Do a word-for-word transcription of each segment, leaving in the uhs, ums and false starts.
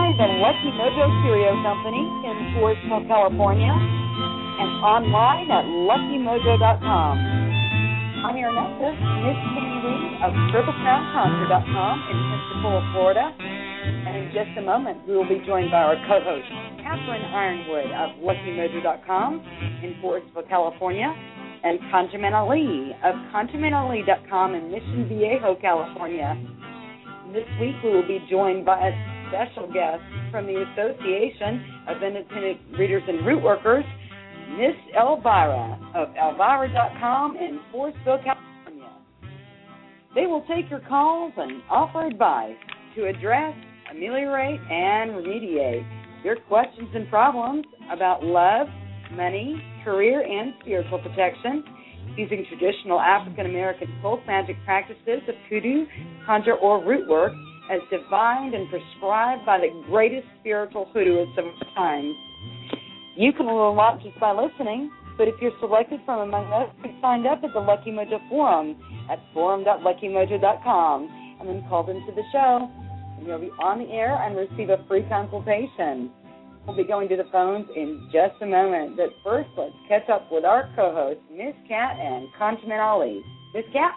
by the Lucky Mojo Curio Company in Forestville, California, and online at lucky mojo dot com. I'm your announcer, Miss Tammy Lee of Triple Crown Concert dot com in Pensacola, Florida. And in just a moment, we will be joined by our co-host, Catherine Ironwood of lucky mojo dot com in Forestville, California, and Conjaman Ali of Conjaman Ali dot com in Mission Viejo, California. This week, we will be joined by a special guest from the Association of Independent Readers and Root Workers, Miss Elvira of Elvira dot com in Forestville, California. They will take your calls and offer advice to address, ameliorate, and remediate your questions and problems about love, money, career, and spiritual protection using traditional African-American folk magic practices of kudu, conjure, or root work as divined and prescribed by the greatest spiritual hoodooists of our time. You can learn a lot just by listening, but if you're selected from among those who signed up at the Lucky Mojo Forum at forum dot lucky mojo dot com and then called into the show, and you'll be on the air and receive a free consultation. We'll be going to the phones in just a moment, but first let's catch up with our co-hosts, Miss Cat and Conjaman Ali. Miss Cat?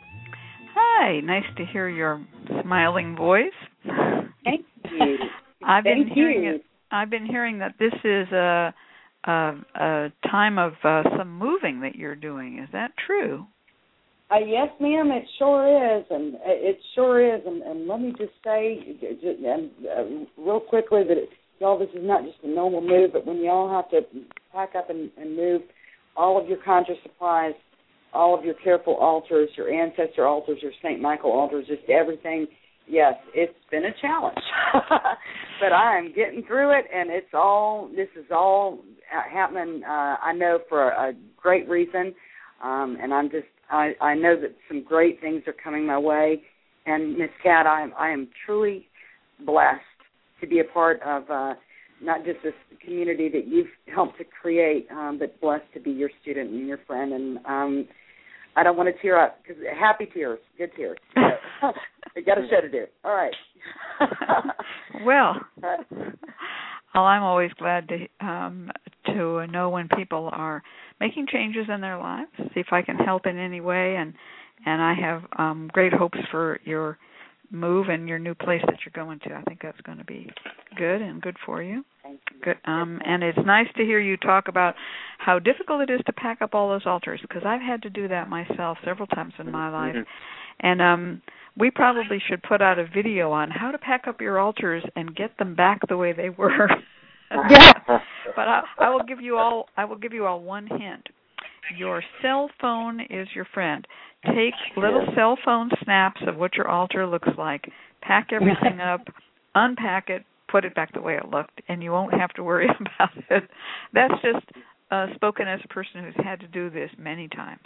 Hi, nice to hear your smiling voice. Thank you. I've been Thank hearing you. it. I've been hearing that this is a a, a time of uh, some moving that you're doing. Is that true? Uh, yes, ma'am. It sure is, and it sure is. And, and let me just say, and uh, real quickly, that it, y'all, this is not just a normal move, but when y'all have to pack up and, and move all of your conjure supplies, all of your careful altars, your ancestor altars, your Saint Michael altars, just everything. Yes, it's been a challenge, but I am getting through it, and it's all, this is all happening, uh, I know, for a great reason, um, and I'm just, I, I know that some great things are coming my way, and Miss Cat, I am, I am truly blessed to be a part of uh, not just this community that you've helped to create, um, but blessed to be your student and your friend, and um, I don't want to tear up, because happy tears, good tears. I got a show to do. All right. Well, well, I'm always glad to um, to know when people are making changes in their lives. See if I can help in any way, and and I have um, great hopes for your move and your new place that you're going to. I think that's going to be good and good for you. Thank you. Good. Um, and it's nice to hear you talk about how difficult it is to pack up all those altars, because I've had to do that myself several times in my life. And um, we probably should put out a video on how to pack up your altars and get them back the way they were. Yeah. But I, I will give you all. I will give you all one hint. Your cell phone is your friend. Take little cell phone snaps of what your altar looks like. Pack everything up, unpack it, put it back the way it looked, and you won't have to worry about it. That's just uh, spoken as a person who's had to do this many times.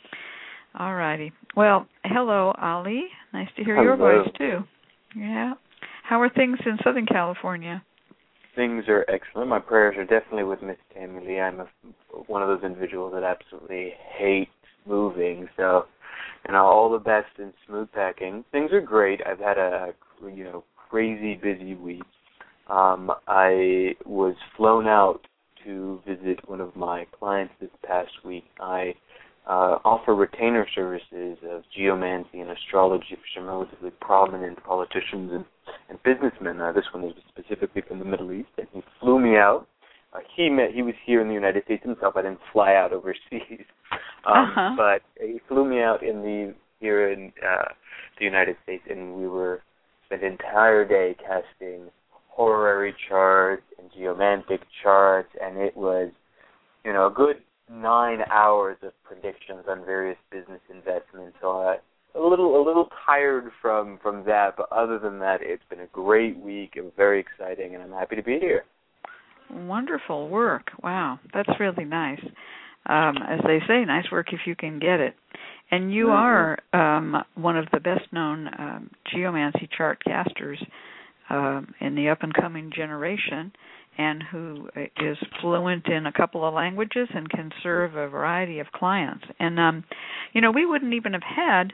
All righty. Well, hello, Ali. Nice to hear Hello. your voice, too. Yeah. How are things in Southern California? Things are excellent. My prayers are definitely with Miss Tammy Lee. I'm a, one of those individuals that absolutely hate moving, so you know, all the best in smooth packing. Things are great. I've had a you know crazy busy week. Um, I was flown out to visit one of my clients this past week. I uh, offer retainer services of geomancy and astrology for some relatively prominent politicians and, and businessmen. Uh, this one is specifically from the Middle East, and he flew me out. Uh, he met, he was here in the United States himself. I didn't fly out overseas, um, uh-huh. but he flew me out in the here in uh, the United States, and we were spent an entire day casting horary charts and geomantic charts, and it was, you know, a good nine hours of predictions on various business investments. So I, a little, a little tired from, from that, but other than that, it's been a great week. It was very exciting, and I'm happy to be here. Wonderful work. Wow, that's really nice. Um, as they say, nice work if you can get it. And you are um, one of the best-known um, geomancy chart casters um, in the up-and-coming generation, and who is fluent in a couple of languages and can serve a variety of clients. And, um, you know, we wouldn't even have had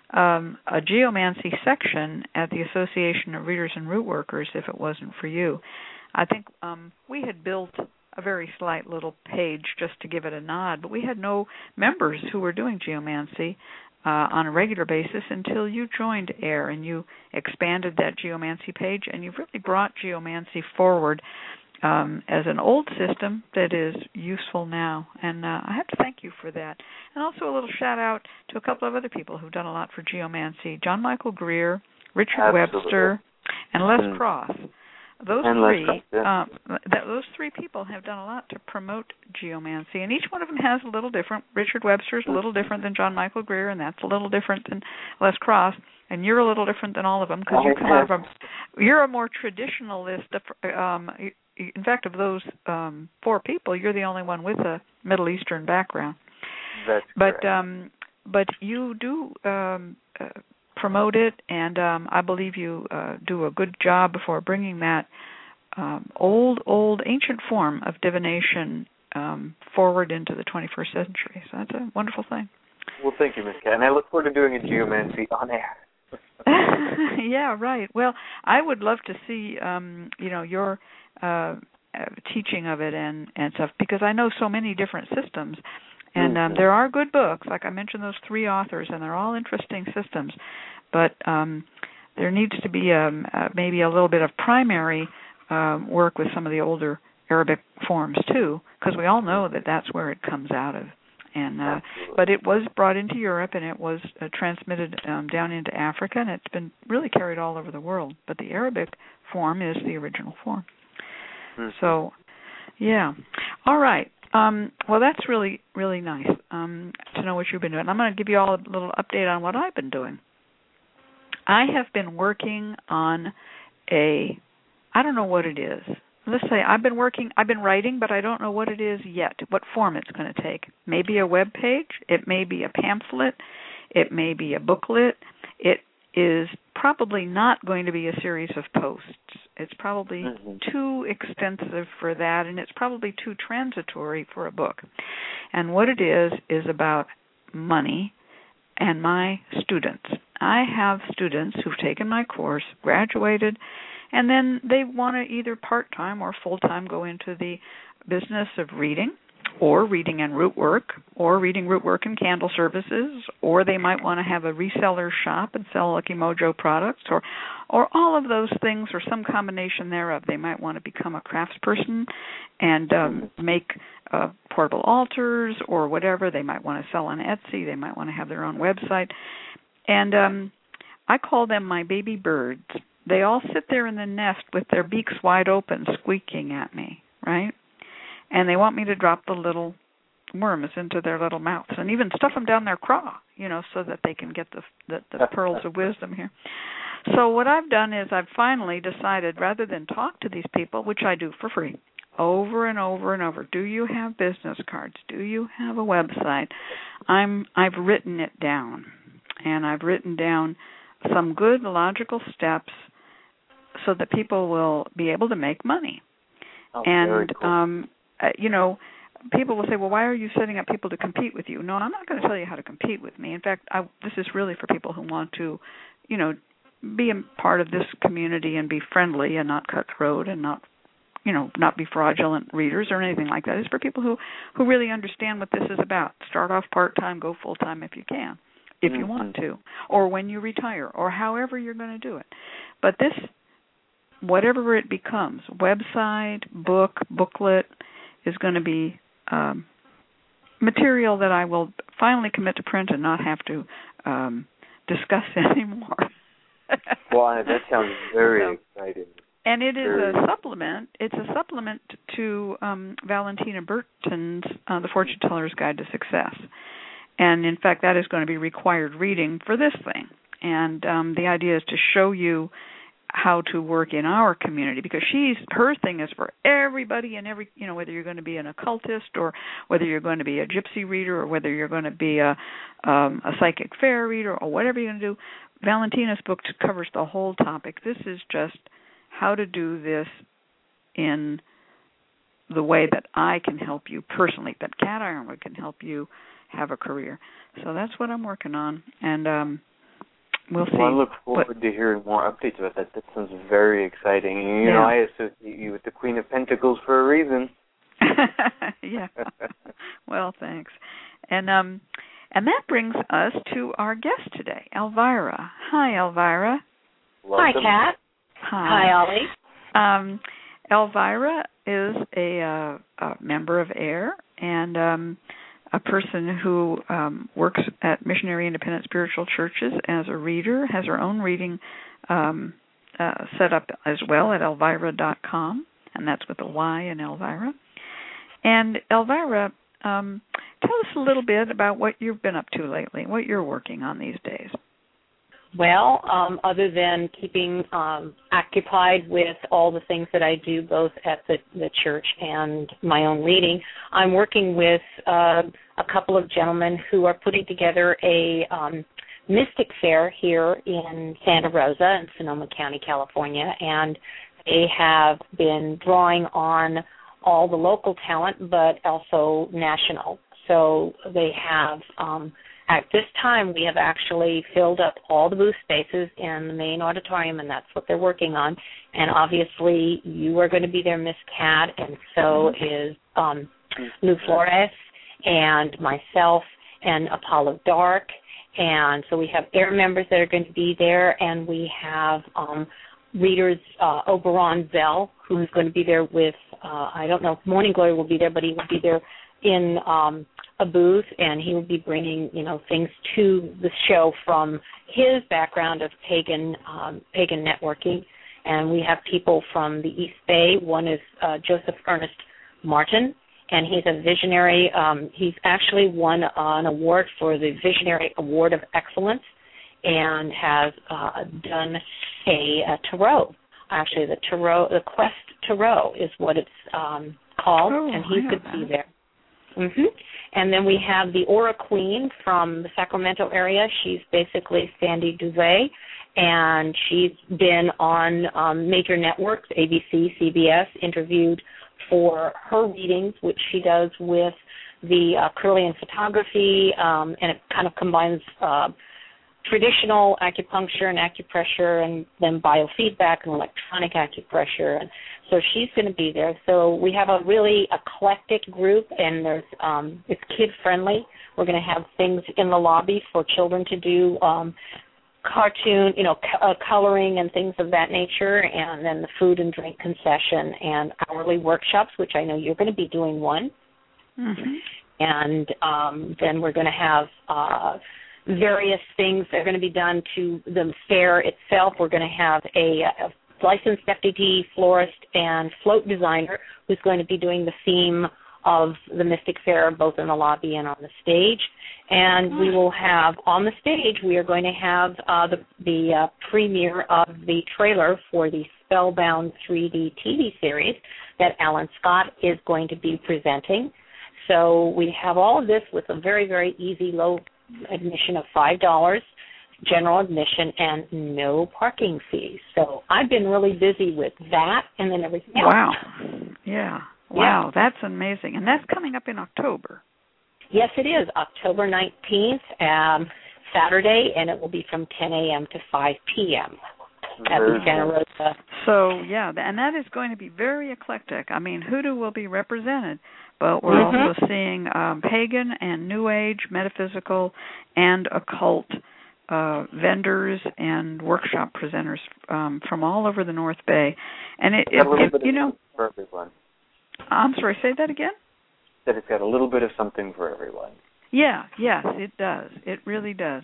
um, a geomancy section at the Association of Readers and Root Workers if it wasn't for you. I think um, we had built a very slight little page just to give it a nod, but we had no members who were doing geomancy uh, on a regular basis until you joined AIR and you expanded that geomancy page, and you've really brought geomancy forward um, as an old system that is useful now. And uh, I have to thank you for that. And also a little shout out to a couple of other people who've done a lot for geomancy: John Michael Greer, Richard Absolutely. Webster, and Les Mm. Cross. Those and three, Les, yeah. um, th- those three people have done a lot to promote geomancy, and each one of them has a little different. Richard Webster's a little different than John Michael Greer, and that's a little different than Les Cross, and you're a little different than all of them because you come out of a, you're a more traditionalist. Um, in fact, of those um, four people, you're the only one with a Middle Eastern background. That's but correct. um, but you do. Um, uh, promote it, and um, I believe you uh, do a good job for bringing that um, old, old, ancient form of divination um, forward into the twenty-first century. So that's a wonderful thing. Well, thank you, Miz Cat, and I look forward to doing a geomancy on air. Yeah, right. Well, I would love to see, um, you know, your uh, teaching of it and, and stuff, because I know so many different systems. And um, there are good books, like I mentioned, those three authors, and they're all interesting systems. But um, there needs to be um, uh, maybe a little bit of primary um, work with some of the older Arabic forms too, because we all know that that's where it comes out of. And uh, but it was brought into Europe, and it was uh, transmitted um, down into Africa, and it's been really carried all over the world. But the Arabic form is the original form. Mm-hmm. So, yeah. All right. Um, well, that's really, really nice um, to know what you've been doing. I'm going to give you all a little update on what I've been doing. I have been working on a, I don't know what it is. Let's say I've been working, I've been writing, but I don't know what it is yet, what form it's going to take. Maybe a web page. It may be a pamphlet. It may be a booklet. It is probably not going to be a series of posts. It's probably mm-hmm. too extensive for that, and it's probably too transitory for a book. And what it is is about money and my students. I have students who've taken my course, graduated, and then they want to either part-time or full-time go into the business of reading, or reading and root work, or reading, root work, and candle services, or they might want to have a reseller shop and sell Lucky Mojo products, or or all of those things, or some combination thereof. They might want to become a craftsperson and um, make uh, portable altars or whatever. They might want to sell on Etsy. They might want to have their own website. And um, I call them my baby birds. They all sit there in the nest with their beaks wide open, squeaking at me, right? And they want me to drop the little worms into their little mouths and even stuff them down their craw, you know, so that they can get the, the, the pearls of wisdom here. So what I've done is I've finally decided, rather than talk to these people, which I do for free, over and over and over, do you have business cards? Do you have a website? I'm, I've written it down, and I've written down some good logical steps so that people will be able to make money. Oh, and, very cool. um, uh, you know, people will say, well, why are you setting up people to compete with you? No, I'm not going to tell you how to compete with me. In fact, I, this is really for people who want to, you know, be a part of this community and be friendly and not cutthroat and not, you know, not be fraudulent readers or anything like that. It's for people who, who really understand what this is about. Start off part-time, go full-time if you can, if mm-hmm. you want to, or when you retire, or however you're going to do it. But this, whatever it becomes, website, book, booklet, is going to be um, material that I will finally commit to print and not have to um, discuss anymore. Well, that sounds very so, exciting. And it is very... a supplement. It's a supplement to um, Valentina Burton's uh, The Fortune Teller's Guide to Success. And, in fact, that is going to be required reading for this thing. And um, the idea is to show you how to work in our community, because she's her thing is for everybody and every, you know, whether you're going to be an occultist or whether you're going to be a gypsy reader or whether you're going to be a um, a psychic fairy reader or whatever you're going to do. Valentina's book covers the whole topic. This is just how to do this in the way that I can help you personally, that Cat Ironwood can help you have a career. So that's what I'm working on. And um we'll see. Well, I look forward but, to hearing more updates about that. That sounds very exciting. And, you yeah. know, I associate you with the Queen of Pentacles for a reason. Yeah. Well, thanks. And um, and that brings us to our guest today, Elvira. Hi, Elvira. Welcome. Hi, Kat. Hi. Hi, Ollie. Um, Elvira is a, uh, a member of AIR and um, a person who um, works at Missionary Independent Spiritual Churches as a reader, has her own reading um, uh, set up as well at elvira dot com, and that's with a Y in Elvira. And Elvira, um, tell us a little bit about what you've been up to lately, what you're working on these days. Well, um, other than keeping um, occupied with all the things that I do both at the, the church and my own reading, I'm working with uh, a couple of gentlemen who are putting together a um, mystic fair here in Santa Rosa in Sonoma County, California, and they have been drawing on all the local talent, but also national. So they have, um, at this time, we have actually filled up all the booth spaces in the main auditorium, and that's what they're working on. And obviously, you are going to be there, Miss Kat, and so is um, Lou Flores and myself and Apollo Dark. And so we have AIR members that are going to be there, and we have um, readers, uh, Oberon Zell, who's going to be there with, uh, I don't know if Morning Glory will be there, but he will be there in um, a booth, and he will be bringing, you know, things to the show from his background of pagan um, pagan networking. And we have people from the East Bay. One is uh, Joseph Ernest Martin, and he's a visionary. Um, he's actually won an award for the Visionary Award of Excellence and has uh, done a, a tarot. Actually, the tarot, the Quest Tarot is what it's um, called, oh, and he's going to be there. Mm-hmm. And then we have the Aura Queen from the Sacramento area. She's basically Sandy Duvet, and she's been on um, major networks, A B C, C B S, interviewed for her readings, which she does with the uh, Kirlian photography, um, and it kind of combines uh, traditional acupuncture and acupressure and then biofeedback and electronic acupressure. And so she's going to be there. So we have a really eclectic group, and there's um, it's kid-friendly. We're going to have things in the lobby for children to do, um, cartoon, you know, c- uh, coloring and things of that nature, and then the food and drink concession and hourly workshops, which I know you're going to be doing one. Mm-hmm. And um, then we're going to have uh, various things that are going to be done to the fair itself. We're going to have a, a licensed F D T florist and float designer who's going to be doing the theme of the Mystic Fair, both in the lobby and on the stage. And we will have, on the stage, we are going to have uh, the, the uh, premiere of the trailer for the Spellbound three D T V series that Alan Scott is going to be presenting. So we have all of this with a very, very easy, low admission of five dollars, general admission, and no parking fees. So I've been really busy with that and then everything else. Wow. Yeah. Wow, yeah. That's amazing. And that's coming up in October. Yes, it is, October nineteenth, um, Saturday, and it will be from ten a.m. to five p.m. at the Santa Rosa. So, yeah, and that is going to be very eclectic. I mean, Hoodoo will be represented, but we're mm-hmm. also seeing um, pagan and New Age, metaphysical, and occult uh, vendors and workshop presenters um, from all over the North Bay. And it, it, it you know, for everyone. I'm sorry, say that again? That it's got a little bit of something for everyone. Yeah, yes, it does. It really does.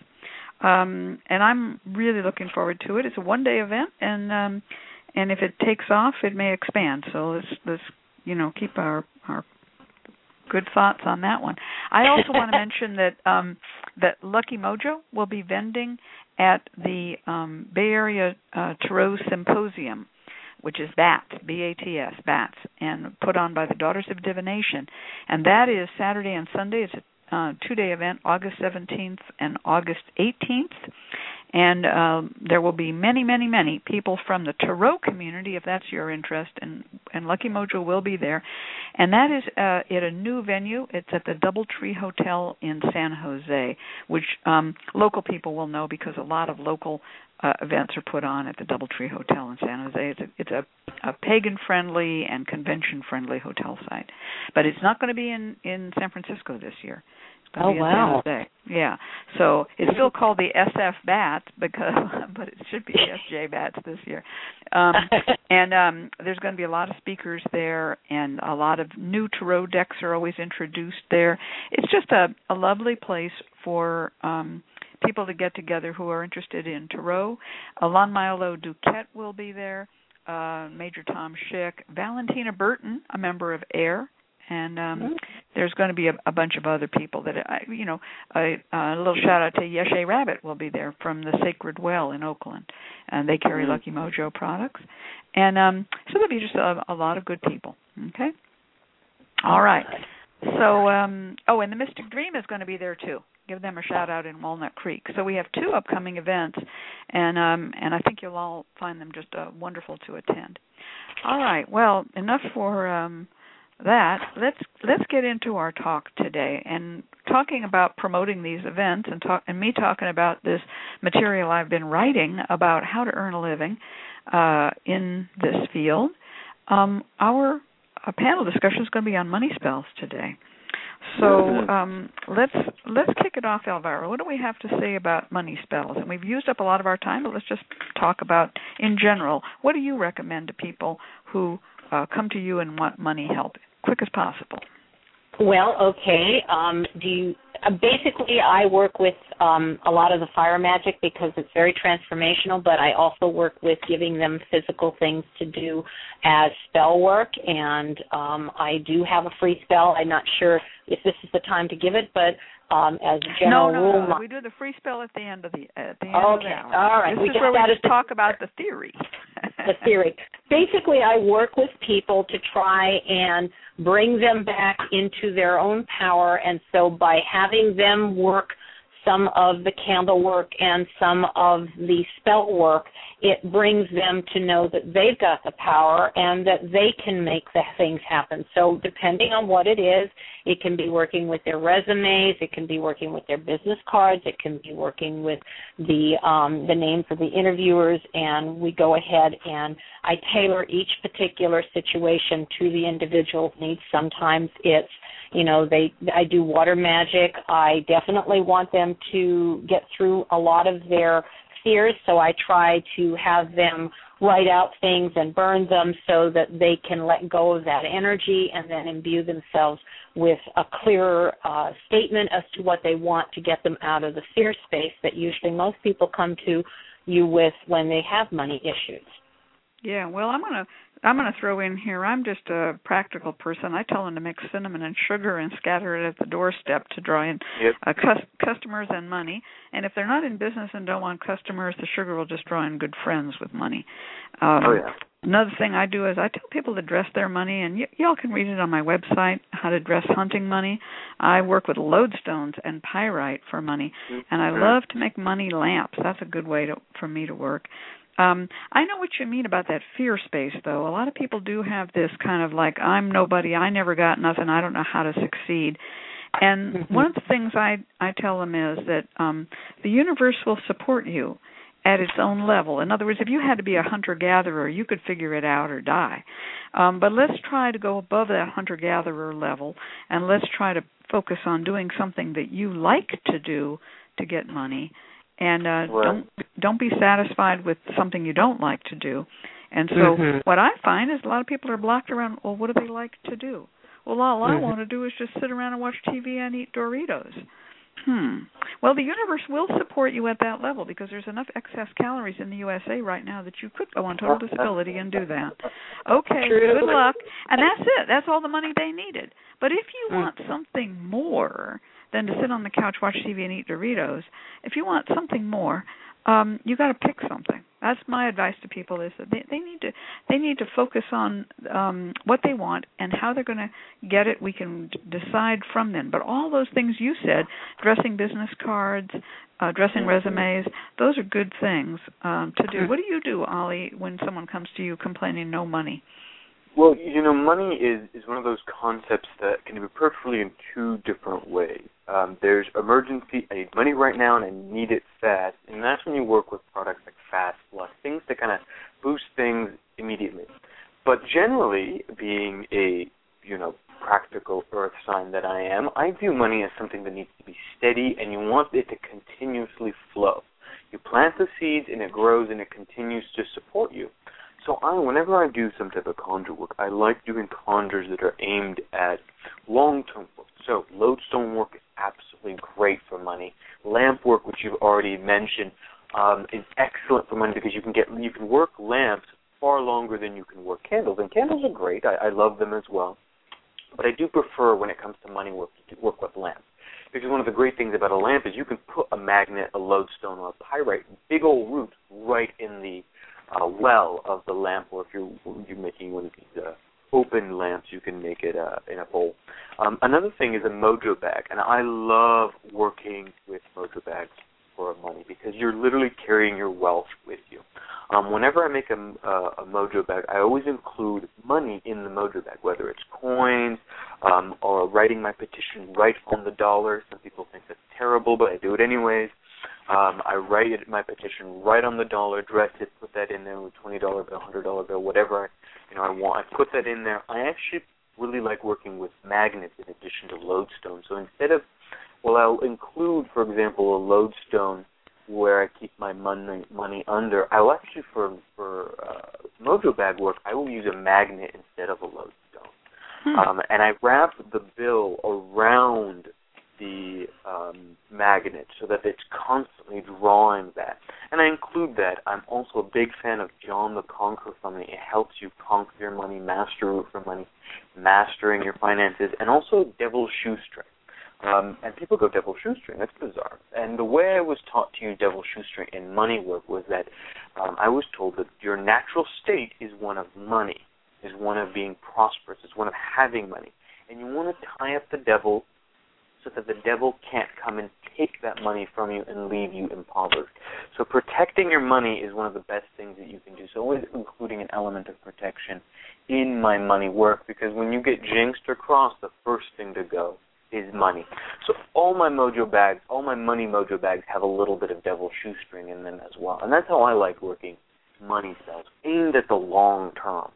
Um, and I'm really looking forward to it. It's a one-day event, and um, and if it takes off, it may expand. So let's let's you know keep our our good thoughts on that one. I also want to mention that um, that Lucky Mojo will be vending at the um, Bay Area uh, Tarot Symposium, which is BATS, B A T S, BATS, and put on by the Daughters of Divination. And that is Saturday and Sunday. It's a uh, two-day event, August seventeenth and August eighteenth. And um, there will be many, many, many people from the Tarot community, if that's your interest, and, and Lucky Mojo will be there. And that is uh, at a new venue. It's at the DoubleTree Hotel in San Jose, which um, local people will know because a lot of local uh, events are put on at the DoubleTree Hotel in San Jose. It's a, it's a, a pagan-friendly and convention-friendly hotel site. But it's not going to be in, in San Francisco this year. Oh, wow. Yeah. So it's still called the S F Bats, because, but it should be S J Bats this year. Um, and um, there's going to be a lot of speakers there, and a lot of new tarot decks are always introduced there. It's just a, a lovely place for um, people to get together who are interested in tarot. Alon Milo Duquette will be there, uh, Major Tom Schick, Valentina Burton, a member of AIR. And um, mm-hmm. there's going to be a, a bunch of other people that, I, you know, a, a little shout out to Yeshe Rabbit will be there from the Sacred Well in Oakland. And they carry mm-hmm. Lucky Mojo products. And um, so there'll be just a, a lot of good people. Okay? All right. So, um, oh, and the Mystic Dream is going to be there too. Give them a shout out in Walnut Creek. So we have two upcoming events, and um, and I think you'll all find them just uh, wonderful to attend. All right. Well, enough for... Um, that let's let's get into our talk today, and talking about promoting these events, and talk and me talking about this material I've been writing about how to earn a living uh, in this field. Um, our uh, panel discussion is going to be on money spells today. So um, let's let's kick it off, Elvira. What do we have to say about money spells? And we've used up a lot of our time, but let's just talk about in general. What do you recommend to people who uh, come to you and want money help, quick as possible? Well, okay. Um, do you, uh, basically, I work with um, a lot of the fire magic because it's very transformational, but I also work with giving them physical things to do as spell work, and um, I do have a free spell. I'm not sure if this is the time to give it, but um, as a general no, no, rule... No, we do the free spell at the end of the at the end okay, of the hour. All right. This we is where we just to... talk about the theory. the theory. Basically, I work with people to try and bring them back into their own power, and so by having them work some of the candle work and some of the spell work, it brings them to know that they've got the power and that they can make the things happen. So depending on what it is, it can be working with their resumes, it can be working with their business cards, it can be working with the um, the names of the interviewers, and we go ahead and I tailor each particular situation to the individual's needs. Sometimes it's You know, they. I do water magic. I definitely want them to get through a lot of their fears, so I try to have them write out things and burn them so that they can let go of that energy and then imbue themselves with a clearer uh, statement as to what they want to get them out of the fear space that usually most people come to you with when they have money issues. Yeah, well, I'm gonna I'm gonna throw in here. I'm just a practical person. I tell them to mix cinnamon and sugar and scatter it at the doorstep to draw in yep. uh, cus- customers and money. And if they're not in business and don't want customers, the sugar will just draw in good friends with money. Um, oh yeah. Another thing I do is I tell people to dress their money, and y- y'all can read it on my website, how to dress hunting money. I work with lodestones and pyrite for money, mm-hmm. and I love to make money lamps. That's a good way to, for me to work. Um, I know what you mean about that fear space, though. A lot of people do have this kind of like, I'm nobody, I never got nothing, I don't know how to succeed. And mm-hmm. one of the things I, I tell them is that um, the universe will support you at its own level. In other words, if you had to be a hunter-gatherer, you could figure it out or die. Um, but let's try to go above that hunter-gatherer level, and let's try to focus on doing something that you like to do to get money. And uh, right. don't don't be satisfied with something you don't like to do. And so mm-hmm. what I find is a lot of people are blocked around, well, what do they like to do? Well, all mm-hmm. I want to do is just sit around and watch T V and eat Doritos. Hmm. Well, the universe will support you at that level because there's enough excess calories in the U S A right now that you could go on total disability and do that. Okay, True. Good luck. And that's it. That's all the money they needed. But if you want something more than to sit on the couch, watch T V, and eat Doritos, if you want something more, um, you got to pick something. That's my advice to people: is that they, they need to they need to focus on um, what they want and how they're going to get it. We can d- decide from then. But all those things you said, dressing business cards, uh, dressing resumes, those are good things um, to do. What do you do, Ollie, when someone comes to you complaining no money? Well, you know, money is, is one of those concepts that can be approached really in two different ways. Um, there's emergency, I need money right now and I need it fast, and that's when you work with products like Fast Plus, things that kind of boost things immediately. But generally, being a, you know, practical earth sign that I am, I view money as something that needs to be steady, and you want it to continuously flow. You plant the seeds and it grows and it continues to support you. So I, whenever I do some type of conjure work, I like doing conjures that are aimed at long-term work. So lodestone work is absolutely great for money. Lamp work, which you've already mentioned, um, is excellent for money because you can get you can work lamps far longer than you can work candles. And candles are great. I, I love them as well. But I do prefer, when it comes to money work, to work with lamps. Because one of the great things about a lamp is you can put a magnet, a lodestone, or a pyrite, big old roots, right in the Uh, well of the lamp, or if you're, you're making one of these uh, open lamps, you can make it uh, in a bowl. Um, another thing is a mojo bag, and I love working with mojo bags for money because you're literally carrying your wealth with you. Um, whenever I make a, uh, a mojo bag, I always include money in the mojo bag, whether it's coins um, or writing my petition right on the dollar. Some people think that's terrible, but I do it anyways. Um, I write it, my petition right on the dollar, dress it, put that in there with twenty dollar bill, one hundred dollar bill, whatever I, you know, I want. I put that in there. I actually really like working with magnets in addition to lodestone. So instead of, well, I'll include, for example, a lodestone where I keep my money money under. I'll actually, for for uh, mojo bag work, I will use a magnet instead of a lodestone. Hmm. Um, and I wrap the bill around the um, magnet so that it's constantly drawing that. And I include that. I'm also a big fan of John the Conqueror for Money. It helps you conquer your money, master root for money, mastering your finances, and also Devil's Shoestring. Um, and people go Devil's Shoestring. That's bizarre. And the way I was taught to use Devil's Shoestring in money work was that um, I was told that your natural state is one of money, is one of being prosperous, is one of having money. And you want to tie up the devil so that the devil can't come and take that money from you and leave you impoverished. So protecting your money is one of the best things that you can do. So always including an element of protection in my money work, because when you get jinxed or crossed, the first thing to go is money. So all my mojo bags, all my money mojo bags have a little bit of Devil's Shoestring in them as well. And that's how I like working money spells, aimed at the long term.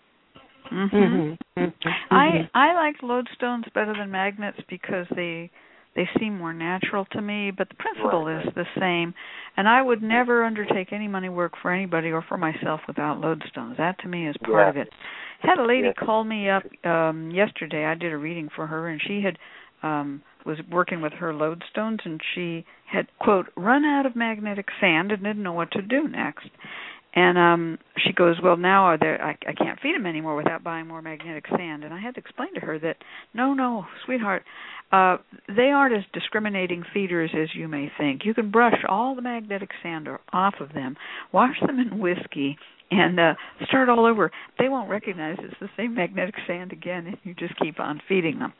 Mm-hmm. Mm-hmm. I I like lodestones better than magnets because they they seem more natural to me, but the principle right. is the same. And I would never undertake any money work for anybody or for myself without lodestones. That to me is part yeah. of it. I had a lady yeah. call me up um, yesterday. I did a reading for her, and she had um, was working with her lodestones, and she had, quote, run out of magnetic sand and didn't know what to do next. And um, she goes, well, now are there, I, I can't feed them anymore without buying more magnetic sand. And I had to explain to her that, no, no, sweetheart, uh, they aren't as discriminating feeders as you may think. You can brush all the magnetic sand off of them, wash them in whiskey, and uh, start all over. They won't recognize it's the same magnetic sand again, and you just keep on feeding them.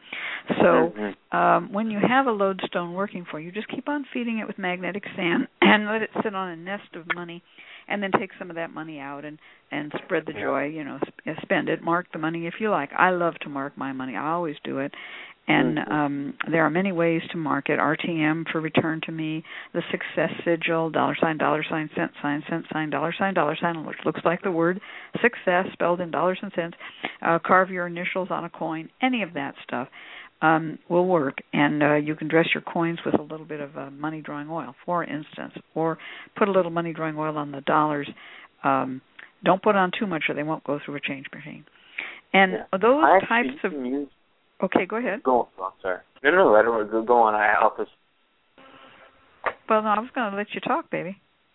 So um, when you have a lodestone working for you, just keep on feeding it with magnetic sand and let it sit on a nest of money, and then take some of that money out and, and spread the joy, you know, sp- spend it, mark the money if you like. I love to mark my money. I always do it. And um, there are many ways to mark it. R T M for return to me, the success sigil, dollar sign, dollar sign, cent sign, cent sign, dollar sign, dollar sign, which looks like the word success spelled in dollars and cents. Uh, carve your initials on a coin. Any of that stuff um, will work. And uh, you can dress your coins with a little bit of uh, money drawing oil, for instance, or put a little money drawing oil on the dollars. Um, don't put on too much or they won't go through a change machine. And yeah. those I types of... Use- Okay, go ahead. Go on. Oh, sorry. No, no, I don't want to go on. I'll just... Well, no, I was going to let you talk, baby.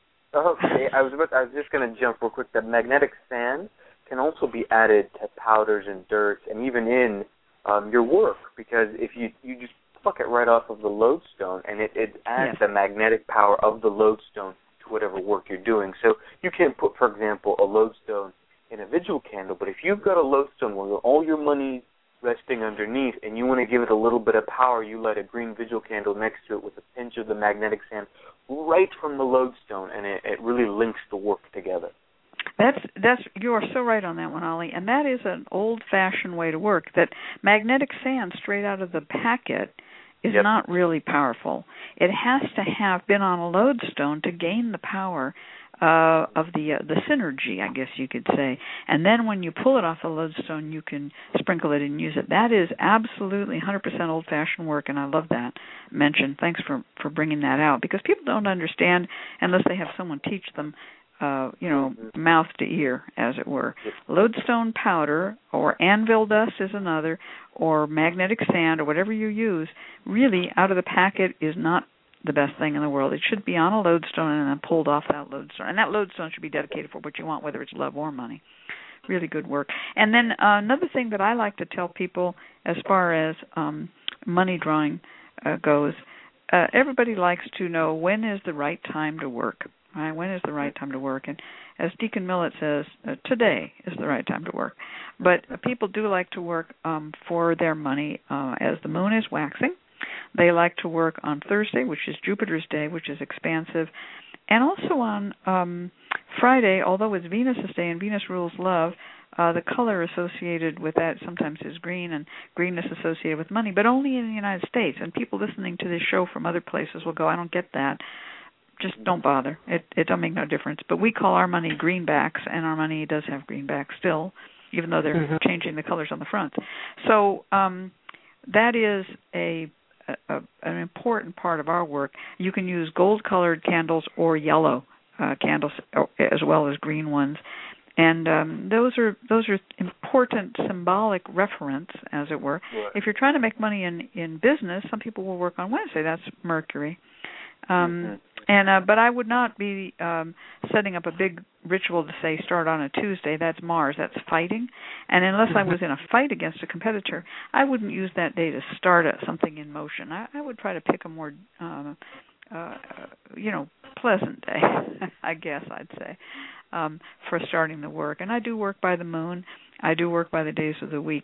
Okay, I was about, I was just going to jump real quick. The magnetic sand can also be added to powders and dirt and even in um, your work, because if you, you just pluck it right off of the lodestone and it, it adds yes. the magnetic power of the lodestone to whatever work you're doing. So you can't put, for example, a lodestone in a vigil candle, but if you've got a lodestone where all your money's resting underneath and you want to give it a little bit of power, you light a green vigil candle next to it with a pinch of the magnetic sand right from the lodestone, and it, it really links the work together. That's that's you are so right on that one, Ollie, and that is an old-fashioned way to work. That magnetic sand straight out of the packet is yep. not really powerful. It has to have been on a lodestone to gain the power uh, of the uh, the synergy, I guess you could say. And then when you pull it off the lodestone, you can sprinkle it and use it. That is absolutely one hundred percent old-fashioned work, and I love that mention. Thanks for, for bringing that out, because people don't understand unless they have someone teach them. Uh, you know, mm-hmm. mouth to ear, as it were. Lodestone powder or anvil dust is another, or magnetic sand or whatever you use, really out of the packet is not the best thing in the world. It should be on a lodestone and then pulled off that lodestone. And that lodestone should be dedicated for what you want, whether it's love or money. Really good work. And then uh, another thing that I like to tell people as far as um, money drawing uh, goes, uh, everybody likes to know when is the right time to work. Right, when is the right time to work? And as Deacon Millett says, uh, today is the right time to work. But uh, people do like to work um, for their money uh, as the moon is waxing. They like to work on Thursday, which is Jupiter's day, which is expansive. And also on um, Friday, although it's Venus's day and Venus rules love, uh, the color associated with that sometimes is green, and green is associated with money, but only in the United States. And people listening to this show from other places will go, I don't get that. Just don't bother. It it don't make no difference. But we call our money greenbacks, and our money does have greenbacks still, even though they're mm-hmm. changing the colors on the front. So um, that is a, a an important part of our work. You can use gold-colored candles or yellow uh, candles, as well as green ones, and um, those are those are important symbolic reference, as it were. Right. If you're trying to make money in in business, some people will work on Wednesday. That's Mercury. Um, mm-hmm. And uh, but I would not be um, setting up a big ritual to say start on a Tuesday. That's Mars. That's fighting. And unless mm-hmm. I was in a fight against a competitor, I wouldn't use that day to start a, something in motion. I, I would try to pick a more, um, uh, you know, pleasant day, I guess I'd say, um, for starting the work. And I do work by the moon. I do work by the days of the week.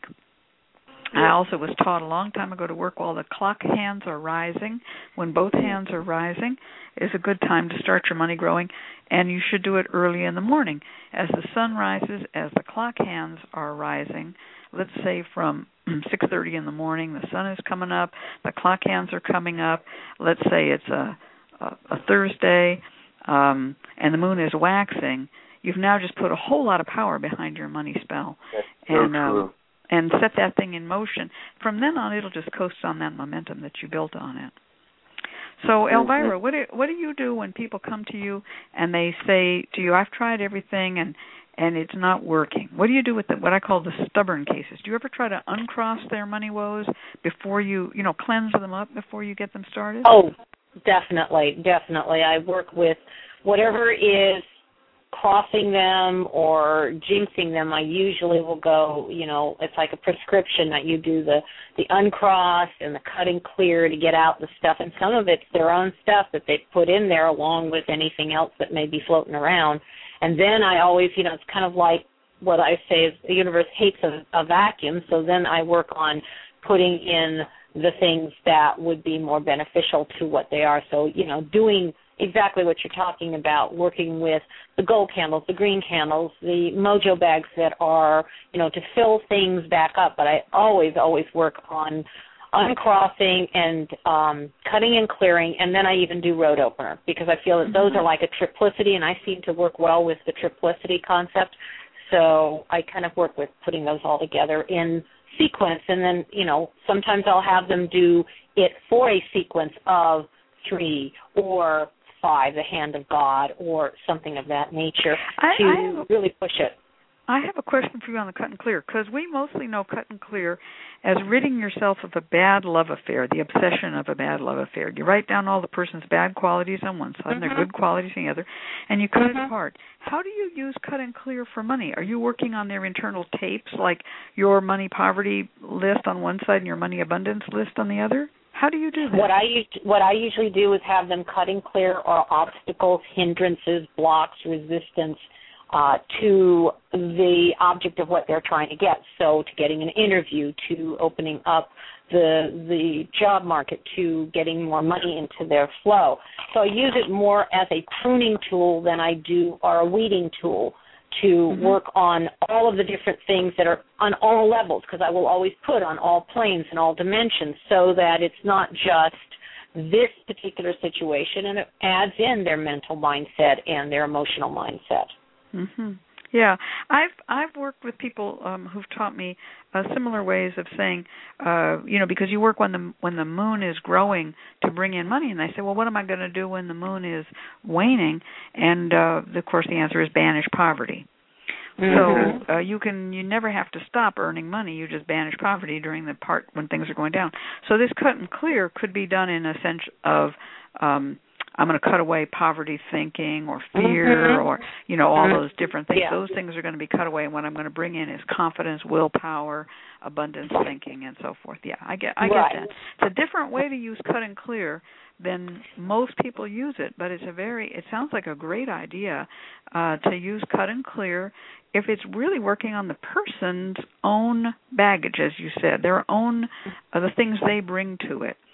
I also was taught a long time ago to work while the clock hands are rising. When both hands are rising is a good time to start your money growing, and you should do it early in the morning. As the sun rises, as the clock hands are rising, let's say from six thirty in the morning, the sun is coming up, the clock hands are coming up. Let's say it's a, a, a Thursday, um, and the moon is waxing. You've now just put a whole lot of power behind your money spell. That's and, so true. Um, and set that thing in motion. From then on, it'll just coast on that momentum that you built on it. So, Elvira, what do, what do you do when people come to you and they say to you, I've tried everything and, and it's not working? What do you do with the, what I call the stubborn cases? Do you ever try to uncross their money woes before you, you know, cleanse them up before you get them started? Oh, definitely, definitely. I work with whatever is crossing them or jinxing them. I usually will go, you know, it's like a prescription that you do the, the uncross and the cut and clear to get out the stuff. And some of it's their own stuff that they've put in there along with anything else that may be floating around. And then I always, you know, it's kind of like what I say is the universe hates a, a vacuum. So then I work on putting in the things that would be more beneficial to what they are. So, you know, doing exactly what you're talking about, working with the gold candles, the green candles, the mojo bags that are, you know, to fill things back up. But I always, always work on uncrossing and um, cutting and clearing, and then I even do road opener because I feel that those mm-hmm. are like a triplicity, and I seem to work well with the triplicity concept. So I kind of work with putting those all together in sequence, and then, you know, sometimes I'll have them do it for a sequence of three or five, the hand of God, or something of that nature I, to I a, really push it. I have a question for you on the cut and clear, because we mostly know cut and clear as ridding yourself of a bad love affair, the obsession of a bad love affair. You write down all the person's bad qualities on one side mm-hmm. and their good qualities on the other, and you cut mm-hmm. it apart. How do you use cut and clear for money? Are you working on their internal tapes, like your money poverty list on one side and your money abundance list on the other? How do you do that? What I what I usually do is have them cut and clear all obstacles, hindrances, blocks, resistance uh, to the object of what they're trying to get. So to getting an interview, to opening up the the job market, to getting more money into their flow. So I use it more as a pruning tool than I do or a weeding tool to mm-hmm. work on all of the different things that are on all levels, because I will always put on all planes and all dimensions so that it's not just this particular situation, and it adds in their mental mindset and their emotional mindset. Mm-hmm. Yeah, I've I've worked with people um, who've taught me uh, similar ways of saying, uh, you know, because you work when the when the moon is growing to bring in money, and they say, well, what am I going to do when the moon is waning? And uh, of course, the answer is banish poverty. Mm-hmm. So uh, you can you never have to stop earning money. You just banish poverty during the part when things are going down. So this cut and clear could be done in a sense of um, I'm going to cut away poverty thinking or fear mm-hmm. or, you know, all those different things. Yeah. Those things are going to be cut away. And what I'm going to bring in is confidence, willpower, abundance thinking, and so forth. Yeah, I get I get right. that. It's a different way to use cut and clear than most people use it, but it's a very, it sounds like a great idea uh, to use cut and clear if it's really working on the person's own baggage, as you said, their own, uh, the things they bring to it.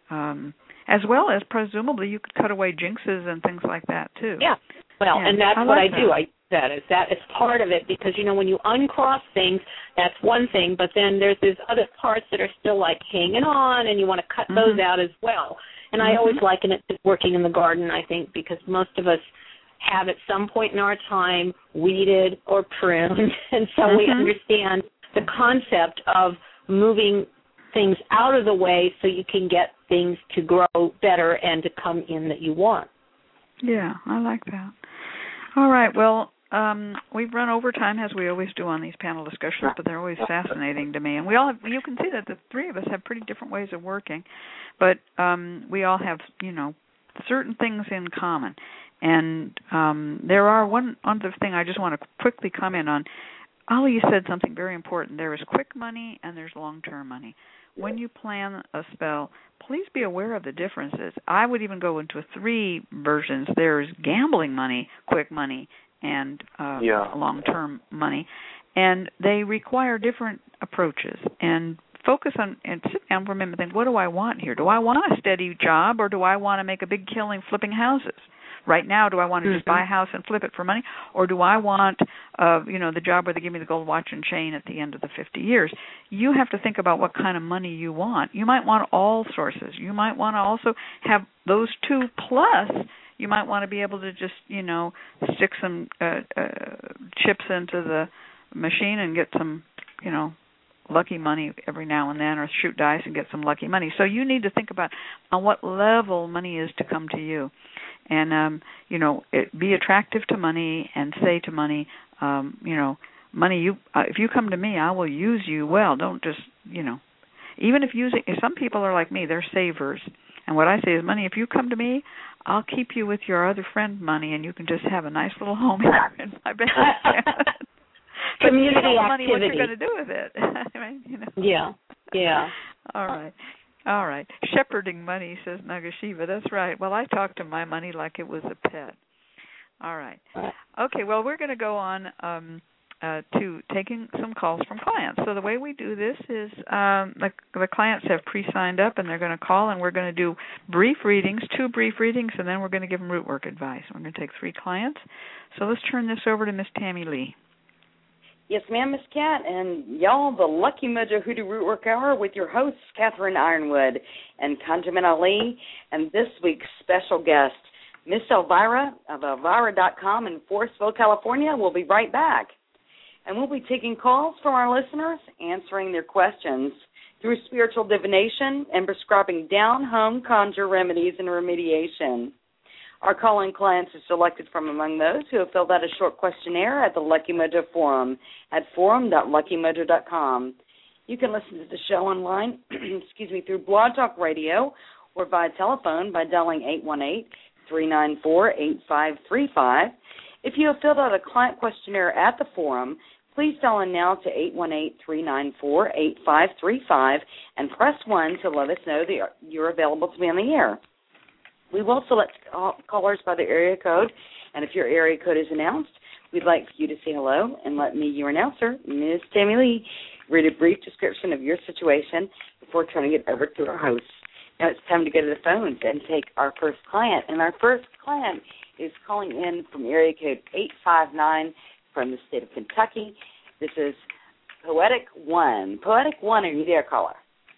Um As well as presumably you could cut away jinxes and things like that too. Yeah, well, yeah. and that's I what like I that. do. I that is that is part of it, because you know when you uncross things, that's one thing, but then there's these other parts that are still like hanging on, and you want to cut mm-hmm. those out as well. And mm-hmm. I always liken it to working in the garden, I think, because most of us have at some point in our time weeded or pruned, and so mm-hmm. we understand the concept of moving things out of the way so you can get things to grow better and to come in that you want. Yeah, I like that. All right, well, um, we've run over time, as we always do on these panel discussions, but they're always fascinating to me. And we all have, you can see that the three of us have pretty different ways of working, but um, we all have, you know, certain things in common. And um, there are one other thing I just want to quickly comment on. Ollie, you said something very important. There is quick money and there's long-term money. When you plan a spell, please be aware of the differences. I would even go into three versions. There's gambling money, quick money, and uh, yeah. long-term money. And they require different approaches. And focus on and sit down for a minute and think, what do I want here? Do I want a steady job, or do I want to make a big killing flipping houses? Right now, do I want to mm-hmm. just buy a house and flip it for money, or do I want, uh, you know, the job where they give me the gold watch and chain at the end of the fifty years? You have to think about what kind of money you want. You might want all sources. You might want to also have those two, plus you might want to be able to just, you know, stick some uh, uh, chips into the machine and get some, you know, lucky money every now and then, or shoot dice and get some lucky money. So you need to think about on what level money is to come to you. And, um, you know, it, be attractive to money and say to money, um, you know, money, you uh, if you come to me, I will use you well. Don't just, you know, even if using, if some people are like me, they're savers. And what I say is, money, if you come to me, I'll keep you with your other friend money, and you can just have a nice little home here in my bed. But community you know, activity. Money, what you're going to do with it? I mean, you know. Yeah, yeah. All right. All right. Shepherding money, says Nagashiva. That's right. Well, I talk to my money like it was a pet. All right. Okay, well, we're going to go on um, uh, to taking some calls from clients. So the way we do this is um, the, the clients have pre-signed up, and they're going to call, and we're going to do brief readings, two brief readings, and then we're going to give them root work advice. We're going to take three clients. So let's turn this over to Miss Tammy Lee. Yes, ma'am, Miss Cat, and y'all, the Lucky Mojo Hoodoo Root Work Hour with your hosts, Catherine Ironwood and Conjurman Ali, and this week's special guest, Miss Elvira of Elvira dot com in Forestville, California. We'll be right back. And we'll be taking calls from our listeners, answering their questions through spiritual divination and prescribing down-home conjure remedies and remediation. Our call-in clients are selected from among those who have filled out a short questionnaire at the Lucky Mojo Forum at forum dot lucky mojo dot com. You can listen to the show online, excuse me, through Blog Talk Radio or via telephone by dialing eight one eight, three nine four, eight five three five. If you have filled out a client questionnaire at the forum, please dial in now to eight one eight, three nine four, eight five three five and press one to let us know that you're available to be on the air. We will select callers by their area code, and if your area code is announced, we'd like for you to say hello and let me, your announcer, Miz Tammy Lee, read a brief description of your situation before turning it over to our host. Now it's time to go to the phones and take our first client, and our first client is calling in from area code eight five nine from the state of Kentucky. This is Poetic One. Poetic One, are you there, caller?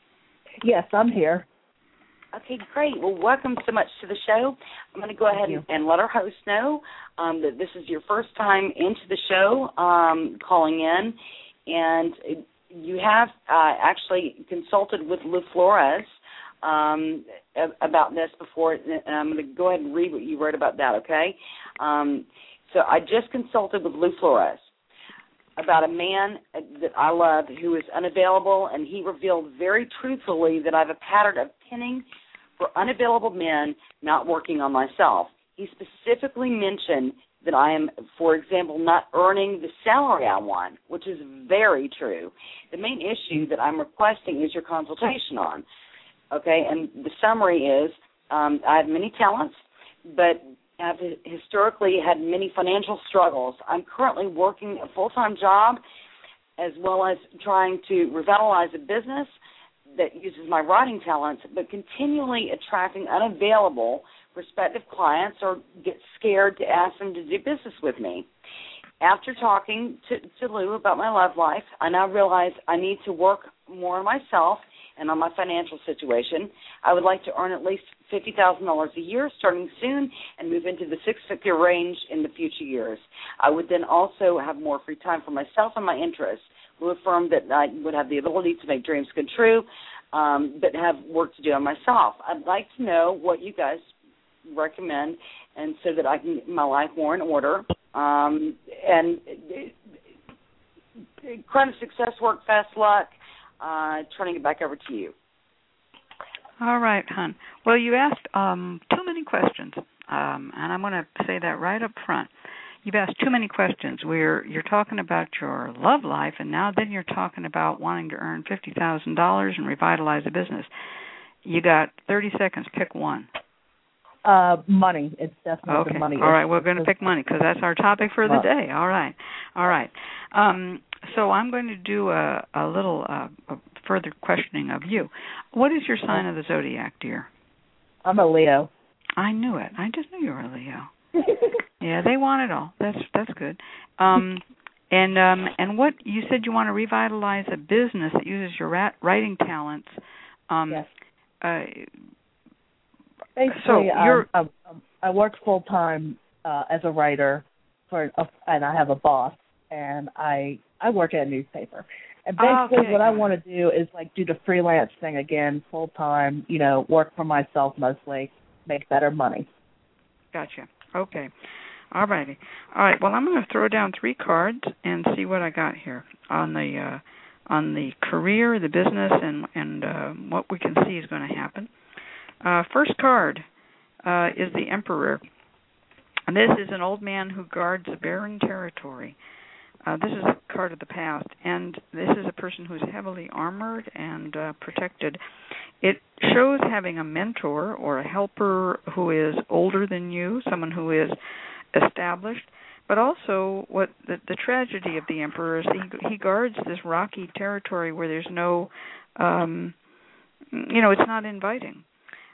Yes, I'm here. Okay, great. Well, welcome so much to the show. I'm going to go ahead and, and let our host know um, that this is your first time into the show um, calling in, and you have uh, actually consulted with Lou Flores um, about this before, and I'm going to go ahead and read what you wrote about that, okay? Um, so I just consulted with Lou Flores about a man that I love who is unavailable, and he revealed very truthfully that I have a pattern of pinning for unavailable men not working on myself. He specifically mentioned that I am, for example, not earning the salary I want, which is very true. The main issue that I'm requesting is your consultation on, okay? And the summary is um, I have many talents, but I've historically had many financial struggles. I'm currently working a full-time job as well as trying to revitalize a business that uses my writing talents, but continually attracting unavailable prospective clients or get scared to ask them to do business with me. After talking to, to Lou about my love life, I now realize I need to work more on myself and on my financial situation. I would like to earn at least fifty thousand dollars a year starting soon and move into the six-figure range in the future years. I would then also have more free time for myself and my interests. Who affirmed that I would have the ability to make dreams come true, um, but have work to do on myself. I'd like to know what you guys recommend, and so that I can get my life more in order. Um, and kind of success, work, fast luck. Uh, turning it back over to you. All right, hon. Well, you asked um, too many questions, um, and I'm going to say that right up front. You've asked too many questions. We're you're talking about your love life, and now then you're talking about wanting to earn fifty thousand dollars and revitalize a business. You got thirty seconds. Pick one. Uh, money. It's definitely okay. the money. All right, we're going to pick money because that's our topic for the day. All right. All right. Um, so I'm going to do a, a little uh, a further questioning of you. What is your sign of the zodiac, dear? I'm a Leo. I knew it. I just knew you were a Leo. Yeah, they want it all. That's that's good. Um, and um, and what you said you want to revitalize a business that uses your rat, writing talents. Um, yes. Uh, Basically, so you're, um, I, I work full time uh, as a writer for, a, and I have a boss, and I I work at a newspaper. And basically, okay. what I want to do is like do the freelance thing again, full time. You know, work for myself mostly, make better money. Gotcha. Okay. All righty. All right. Well, I'm going to throw down three cards and see what I got here on the uh, on the career, the business, and and uh, what we can see is going to happen. Uh, first card uh, is the Emperor. And this is an old man who guards a barren territory. Uh, this is a card of the past, and this is a person who's heavily armored and uh, protected. It shows having a mentor or a helper who is older than you, someone who is established, but also what the, the tragedy of the Emperor is he, he guards this rocky territory where there's no, um, you know, it's not inviting.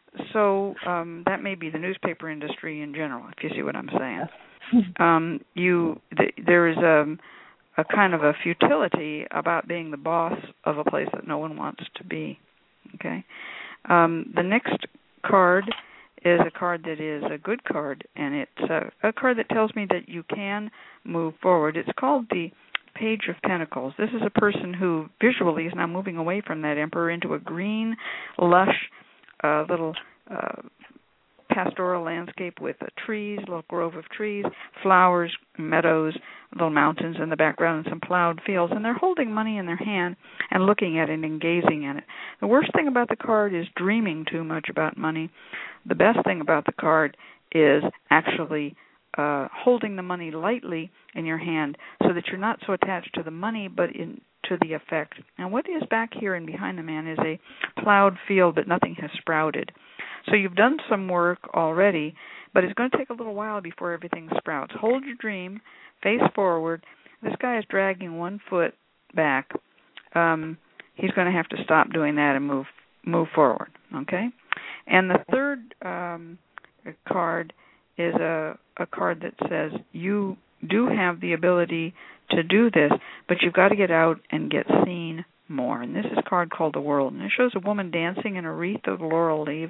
So um, that may be the newspaper industry in general, if you see what I'm saying. Um, you th- there is a, a kind of a futility about being the boss of a place that no one wants to be. Okay. Um, the next card is a card that is a good card, and it's a, a card that tells me that you can move forward. It's called the Page of Pentacles. This is a person who visually is now moving away from that Emperor into a green, lush, uh, little uh, pastoral landscape with uh, trees, a little grove of trees, flowers, meadows, little mountains in the background, and some plowed fields. And they're holding money in their hand and looking at it and gazing at it. The worst thing about the card is dreaming too much about money. The best thing about the card is actually uh, holding the money lightly in your hand so that you're not so attached to the money but in to the effect. Now, what is back here and behind the man is a plowed field, but nothing has sprouted. So you've done some work already, but it's going to take a little while before everything sprouts. Hold your dream, face forward. This guy is dragging one foot back. Um, he's going to have to stop doing that and move move forward, okay? And the third um, card is a, a card that says you do have the ability to do this, but you've got to get out and get seen more. And this is a card called The World, and it shows a woman dancing in a wreath of laurel leaves,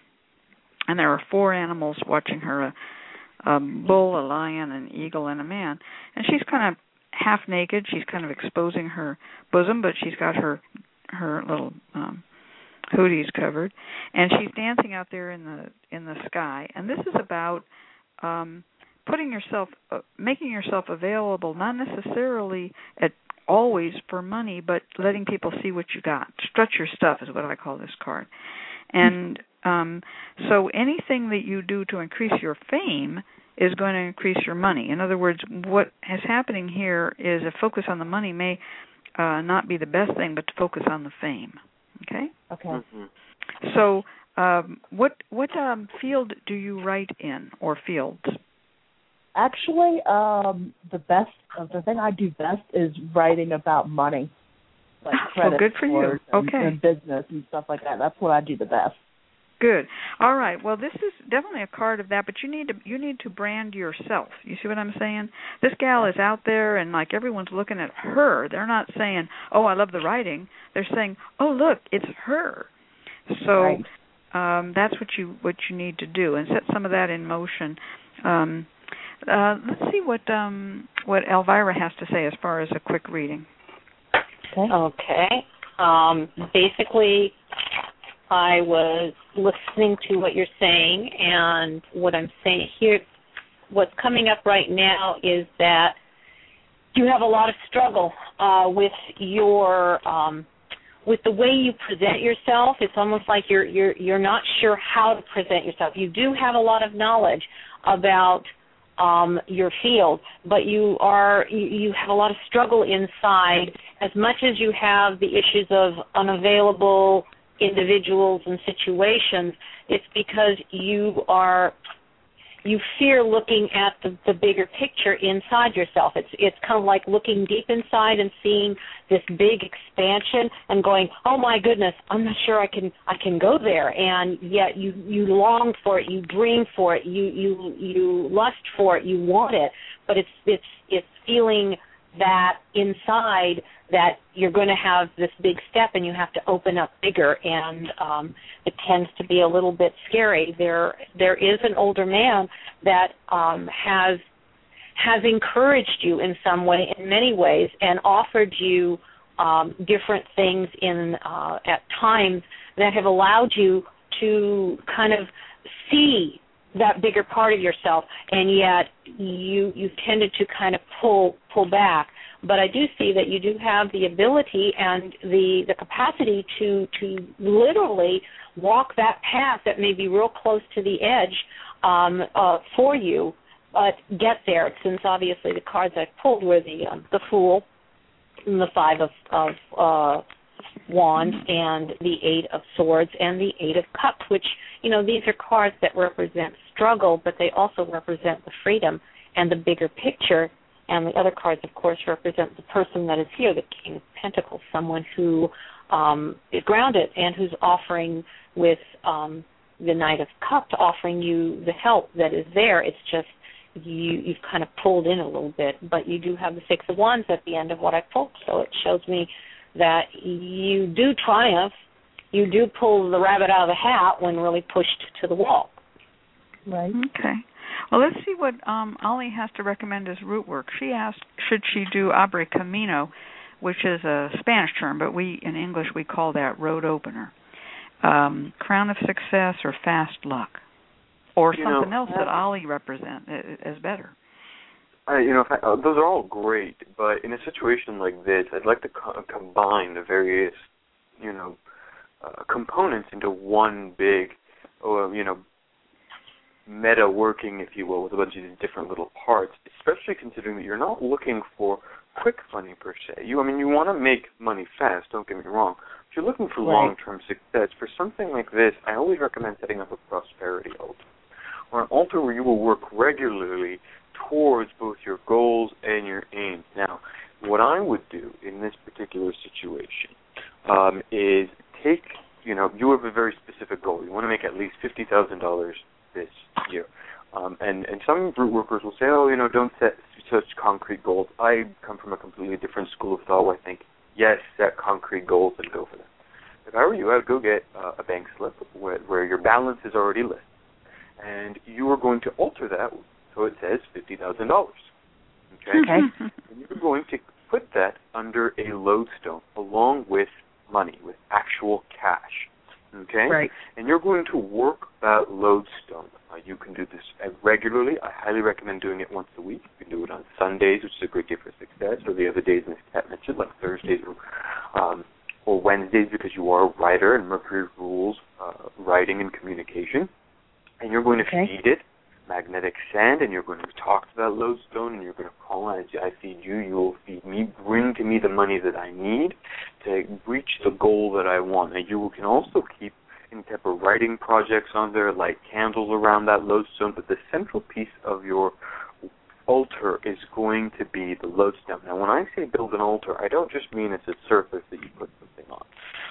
and there are four animals watching her, a, a bull, a lion, an eagle, and a man. And she's kind of half naked. She's kind of exposing her bosom, but she's got her her little um, hooties covered, and she's dancing out there in the in the sky. And this is about um, putting yourself, uh, making yourself available, not necessarily at always for money, but letting people see what you got. Strut your stuff is what I call this card. And um, so anything that you do to increase your fame is going to increase your money. In other words, what is happening here is a focus on the money may uh, not be the best thing, but to focus on the fame. Okay? Okay. Mm-hmm. So um, what what um, field do you write in, or fields? Actually, um, the best, uh, the thing I do best is writing about money, like credit well, good for you. And, okay. and business and stuff like that. That's what I do the best. Good. All right. Well, this is definitely a card of that, but you need to you need to brand yourself. You see what I'm saying? This gal is out there, and like everyone's looking at her. They're not saying, "Oh, I love the writing." They're saying, "Oh, look, it's her." So right. um, that's what you what you need to do, and set some of that in motion. Um, uh, let's see what um, what Elvira has to say as far as a quick reading. Okay. Okay. Um, basically, I was listening to what you're saying, and what I'm saying here, what's coming up right now is that you have a lot of struggle uh, with your um, with the way you present yourself. It's almost like you're you're you're not sure how to present yourself. You do have a lot of knowledge about um, your field, but you are you, you have a lot of struggle inside. As much as you have the issues of unavailable individuals and situations, it's because you are you fear looking at the, the bigger picture inside yourself. It's it's kind of like looking deep inside and seeing this big expansion and going, oh my goodness, I'm not sure I can I can go there. And yet you, you long for it, you dream for it, you you you lust for it, you want it, but it's it's it's feeling that inside that you're going to have this big step and you have to open up bigger, and um, it tends to be a little bit scary. There, there is an older man that um, has has encouraged you in some way, in many ways, and offered you um, different things in uh, at times that have allowed you to kind of see that bigger part of yourself, and yet you you tended to kind of pull pull back. But I do see that you do have the ability and the, the capacity to to literally walk that path that may be real close to the edge um, uh, for you, but get there. Since obviously the cards I pulled were the um, the Fool, and the Five of, of uh, Wands, and the Eight of Swords, and the Eight of Cups, which, you know, these are cards that represent struggle, but they also represent the freedom and the bigger picture. And the other cards, of course, represent the person that is here, the King of Pentacles, someone who um, is grounded and who's offering with um, the Knight of Cups, offering you the help that is there. It's just you, you've kind of pulled in a little bit, but you do have the Six of Wands at the end of what I pulled, so it shows me that you do triumph. You do pull the rabbit out of the hat when really pushed to the wall. Right. Okay. Well, let's see what um, Ollie has to recommend as root work. She asked, should she do Abre Camino, which is a Spanish term, but we in English we call that road opener, um, crown of success, or fast luck, or you something know, else that Ollie represent as better. Uh, you know, if I, uh, those are all great, but in a situation like this, I'd like to co- combine the various, you know, uh, components into one big, uh, you know, meta working, if you will, with a bunch of these different little parts, especially considering that you're not looking for quick money per se. You, I mean, you want to make money fast, don't get me wrong. If you're looking for right. long-term success, for something like this, I always recommend setting up a prosperity altar, or an altar where you will work regularly towards both your goals and your aims. Now, what I would do in this particular situation um, is take, you know, you have a very specific goal. You want to make at least fifty thousand dollars this year. Um, and, and some root workers will say, oh, you know, don't set such concrete goals. I come from a completely different school of thought where I think, yes, set concrete goals and go for them. If I were you, I would go get uh, a bank slip where, where your balance is already listed. And you are going to alter that so it says fifty thousand dollars. Okay? Okay. And you're going to put that under a lodestone along with money, with actual cash. Okay? Right. And you're going to work that lodestone. Uh, you can do this regularly. I highly recommend doing it once a week. You can do it on Sundays, which is a great day for success, or the other days Miz Cat mentioned, like Thursdays or, um, or Wednesdays, because you are a writer and Mercury rules uh, writing and communication. And you're going to okay. feed it magnetic sand, and you're going to talk to that lodestone, and you're going to call on it. I feed you, you will feed me. Bring to me the money that I need to reach the goal that I want. And you can also keep any type of writing projects on there, light candles around that lodestone, but the central piece of your altar is going to be the lodestone. Now, when I say build an altar, I don't just mean it's a surface that you put something on.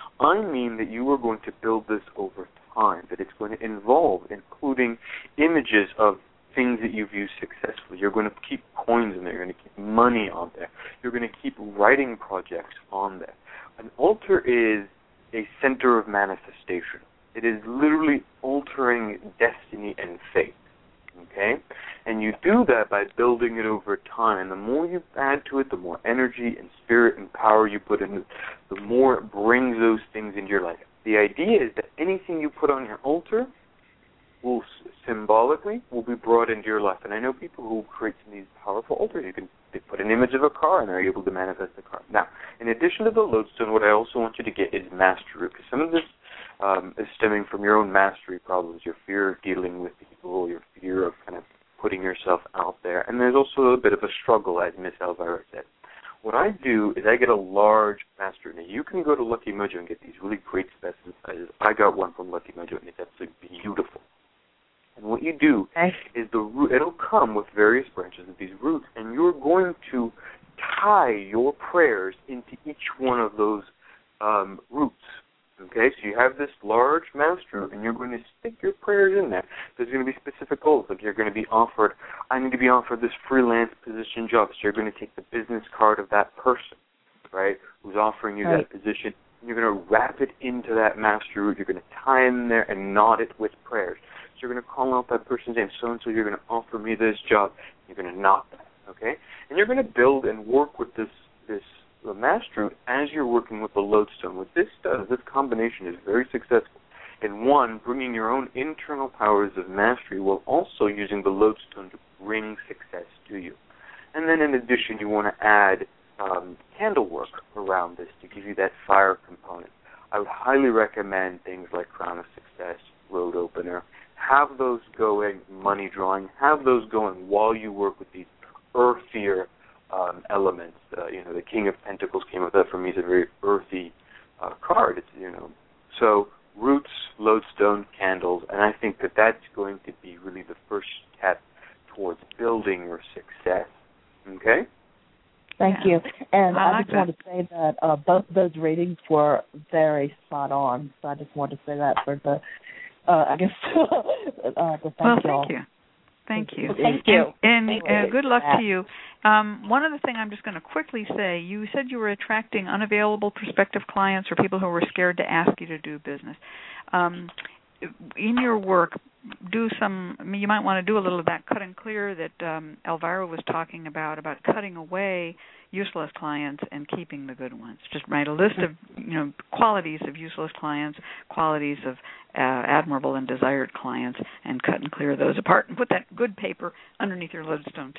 I mean that you are going to build this over time, that it's going to involve including images of things that you've used successfully. You're going to keep coins in there. You're going to keep money on there. You're going to keep writing projects on there. An altar is a center of manifestation. It is literally altering destiny and fate. Okay? And you do that by building it over time. And the more you add to it, the more energy and spirit and power you put in it, the more it brings those things into your life. The idea is that anything you put on your altar will symbolically will be brought into your life. And I know people who create some of these powerful altars. You can they put an image of a car and they're able to manifest the car. Now, in addition to the lodestone, what I also want you to get is mastery, because some of this um, is stemming from your own mastery problems, your fear of dealing with people, your fear of kind of putting yourself out there. And there's also a bit of a struggle, as Miss Elvira said. What I do is I get a large mastery. Now, you can go to Lucky Mojo and get these really great specimen sizes. I got one from Lucky Mojo, and it's absolutely beautiful. And what you do okay. is the root, it'll come with various branches of these roots, and you're going to tie your prayers into each one of those um, roots. Okay, so you have this large master root, and you're going to stick your prayers in there. There's going to be specific goals. Like you're going to be offered, I need to be offered this freelance position job. So you're going to take the business card of that person, right, who's offering you right. that position. And you're going to wrap it into that master root. You're going to tie it in there and knot it with prayers. So you're going to call out that person's name. So-and-so, you're going to offer me this job. You're going to knot that, okay? And you're going to build and work with this this the master root as you're working with the lodestone. What this does, this combination is very successful in, one, bringing your own internal powers of mastery while also using the lodestone to bring success to you. And then in addition, you want to add um, candle work around this to give you that fire component. I would highly recommend things like Crown of Success, Road Opener. Have those going, money drawing. Have those going while you work with these earthier Um, elements. Uh, you know, the King of Pentacles came with that. For me, it's a very earthy uh, card. It's, you know, so roots, lodestone, candles, and I think that that's going to be really the first step towards building your success. Okay? Thank yeah. you. And I, I, like just that. want to say that uh, both those ratings were very spot on. So I just wanted to say that for the, uh, I guess, uh, the thank well, y'all. thank you. Thank you. Well, thank you. And, and anyway, uh, good luck that. to you. Um, one other thing I'm just going to quickly say, you said you were attracting unavailable prospective clients or people who were scared to ask you to do business. Um, in your work, do some, I mean, you might want to do a little of that cut and clear that um, Elvira was talking about, about cutting away useless clients and keeping the good ones. Just write a list of, you know, qualities of useless clients, qualities of uh, admirable and desired clients, and cut and clear those apart and put that good paper underneath your lodestone too,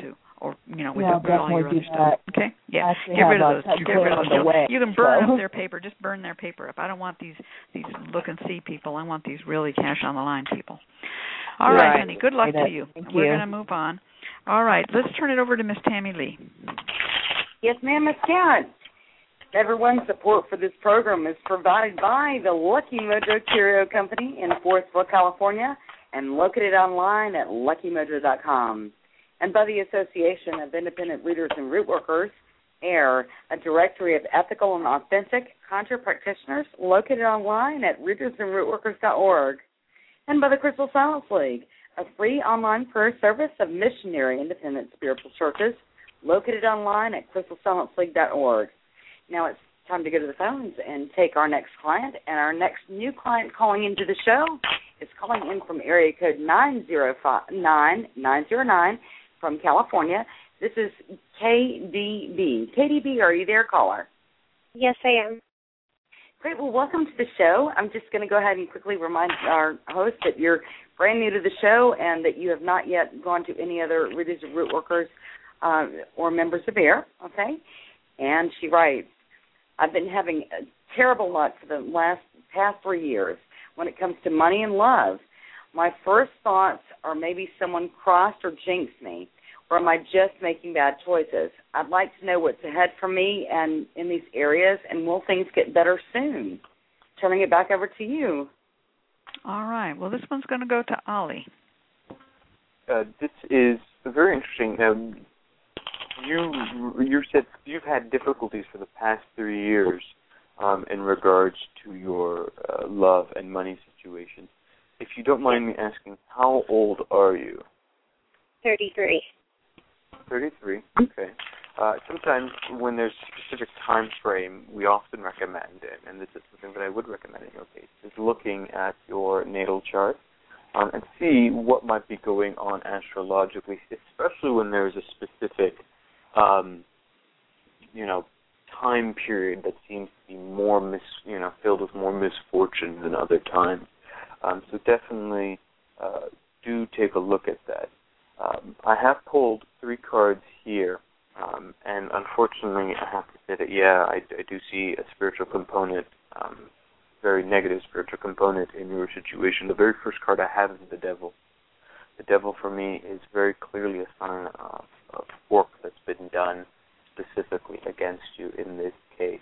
or you know, with, yeah, with all your other stuff. That. Okay, yeah, get rid of a, those. Get rid of those. way, You can burn so. up their paper. Just burn their paper up. I don't want these these look and see people. I want these really cash on the line people. All right, right honey. Good luck to you. Thank We're you. going to move on. All right, let's turn it over to Miss Tammy Lee. Yes, ma'am, Miss Cat. Everyone's support for this program is provided by the Lucky Mojo Curio Company in Forestville, California, and located online at lucky mojo dot com, and by the Association of Independent Readers and Root Workers, AIR, a directory of ethical and authentic conjure practitioners located online at readers and root workers dot org, and by the Crystal Silence League, a free online prayer service of missionary independent spiritual churches located online at crystal silence league dot org. Now it's time to go to the phones and take our next client, and our next new client calling into the show is calling in from area code nine zero five nine nine zero nine from California. This is K D B. K D B, are you there, caller? Yes, I am. Great. Well, welcome to the show. I'm just going to go ahead and quickly remind our host that you're brand new to the show and that you have not yet gone to any other Readers of Root Workers uh, or members of AIR, okay? And she writes, I've been having terrible luck for the last past three years when it comes to money and love. My first thoughts are maybe someone crossed or jinxed me, or am I just making bad choices? I'd like to know what's ahead for me and in these areas, and will things get better soon? Turning it back over to you. All right. Well, this one's going to go to Ollie. Uh, this is very interesting. Um, you you said you've had difficulties for the past three years um, in regards to your uh, love and money situation. If you don't mind me asking, how old are you? thirty-three. thirty-three, okay. Uh, sometimes when there's a specific time frame, we often recommend, and this is something that I would recommend in your case, is looking at your natal chart um, and see what might be going on astrologically, especially when there's a specific, um, you know, time period that seems to be more, mis, you know, filled with more misfortune than other times. Um, so definitely uh, do take a look at that. Um, I have pulled three cards here, um, and unfortunately I have to say that, yeah, I, I do see a spiritual component, um, very negative spiritual component in your situation. The very first card I have is the devil. The devil for me is very clearly a sign of, of work that's been done specifically against you in this case.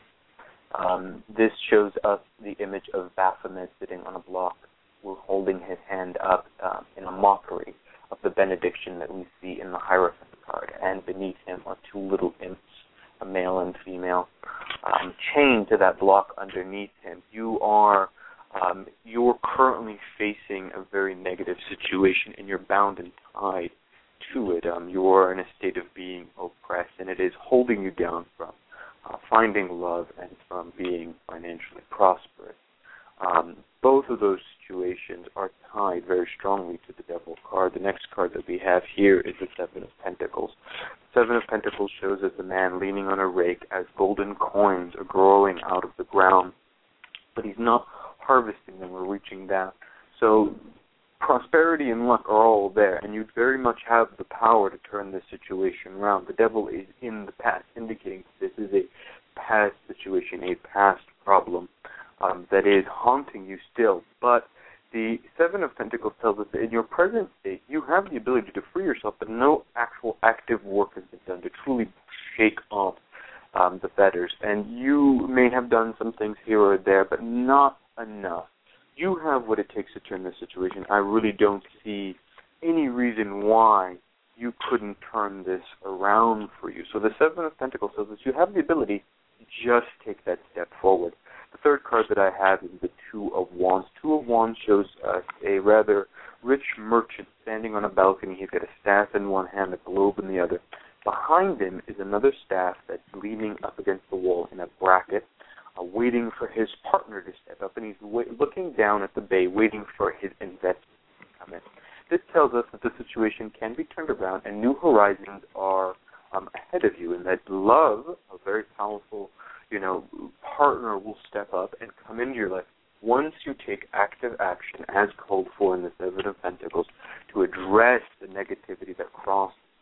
Um, this shows us the image of Baphomet sitting on a block, holding his hand up uh, in a mockery of the benediction that we see in the Hierophant card, and beneath him are two little imps, a male and female, um, chained to that block underneath him. You are um, you're currently facing a very negative situation, and you're bound and tied to it. Um, you are in a state of being oppressed, and it is holding you down from uh, finding love and from being financially prosperous. Um, both of those situations are tied very strongly to the devil card. The next card that we have here is the Seven of Pentacles. The Seven of Pentacles shows us a man leaning on a rake as golden coins are growing out of the ground, but he's not harvesting them or reaching down. So prosperity and luck are all there, and you very much have the power to turn this situation around. The devil is in the past, indicating this is a past situation, a past problem. Um, that is haunting you still. But the Seven of Pentacles tells us that in your present state, you have the ability to free yourself, but no actual active work has been done to truly shake off um, the fetters. And you may have done some things here or there, but not enough. You have what it takes to turn this situation. I really don't see any reason why you couldn't turn this around for you. So the Seven of Pentacles tells us you have the ability to just take that step forward. The third card that I have is the Two of Wands. Two of Wands shows us a rather rich merchant standing on a balcony. He's got a staff in one hand, a globe in the other. Behind him is another staff that's leaning up against the wall in a bracket, uh, waiting for his partner to step up, and he's wa- looking down at the bay, waiting for his investment to come in. This tells us that the situation can be turned around, and new horizons are um, ahead of you, and that love, a very powerful you know, partner will step up and come into your life once you take active action as called for in the Seven of Pentacles to address the negativity that crossed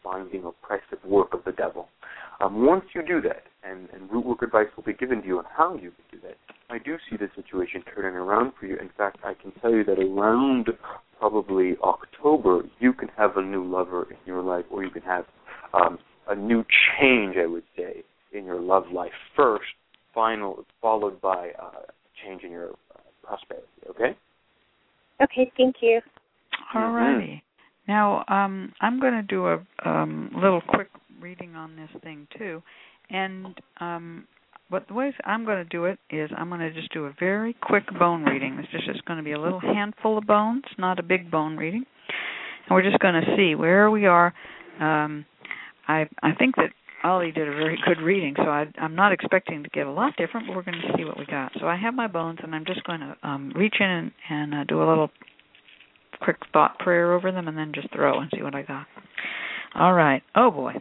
binding, oppressive work of the devil. Um, once you do that, and, and root work advice will be given to you on how you can do that, I do see the situation turning around for you. In fact, I can tell you that around probably October, you can have a new lover in your life, or you can have um, a new change, I would say, in your love life first, final, followed by uh, change in your uh, prosperity, okay? Okay, thank you. All righty. Now, um, I'm going to do a um, little quick reading on this thing, too. And um, but the ways I'm going to do it is I'm going to just do a very quick bone reading. It's just, just going to be a little handful of bones, not a big bone reading. And we're just going to see where we are. Um, I I think that Ollie did a very good reading, so I, I'm not expecting to get a lot different, but we're going to see what we got. So I have my bones, and I'm just going to um, reach in and, and uh, do a little quick thought prayer over them and then just throw and see what I got. All right. Oh, boy.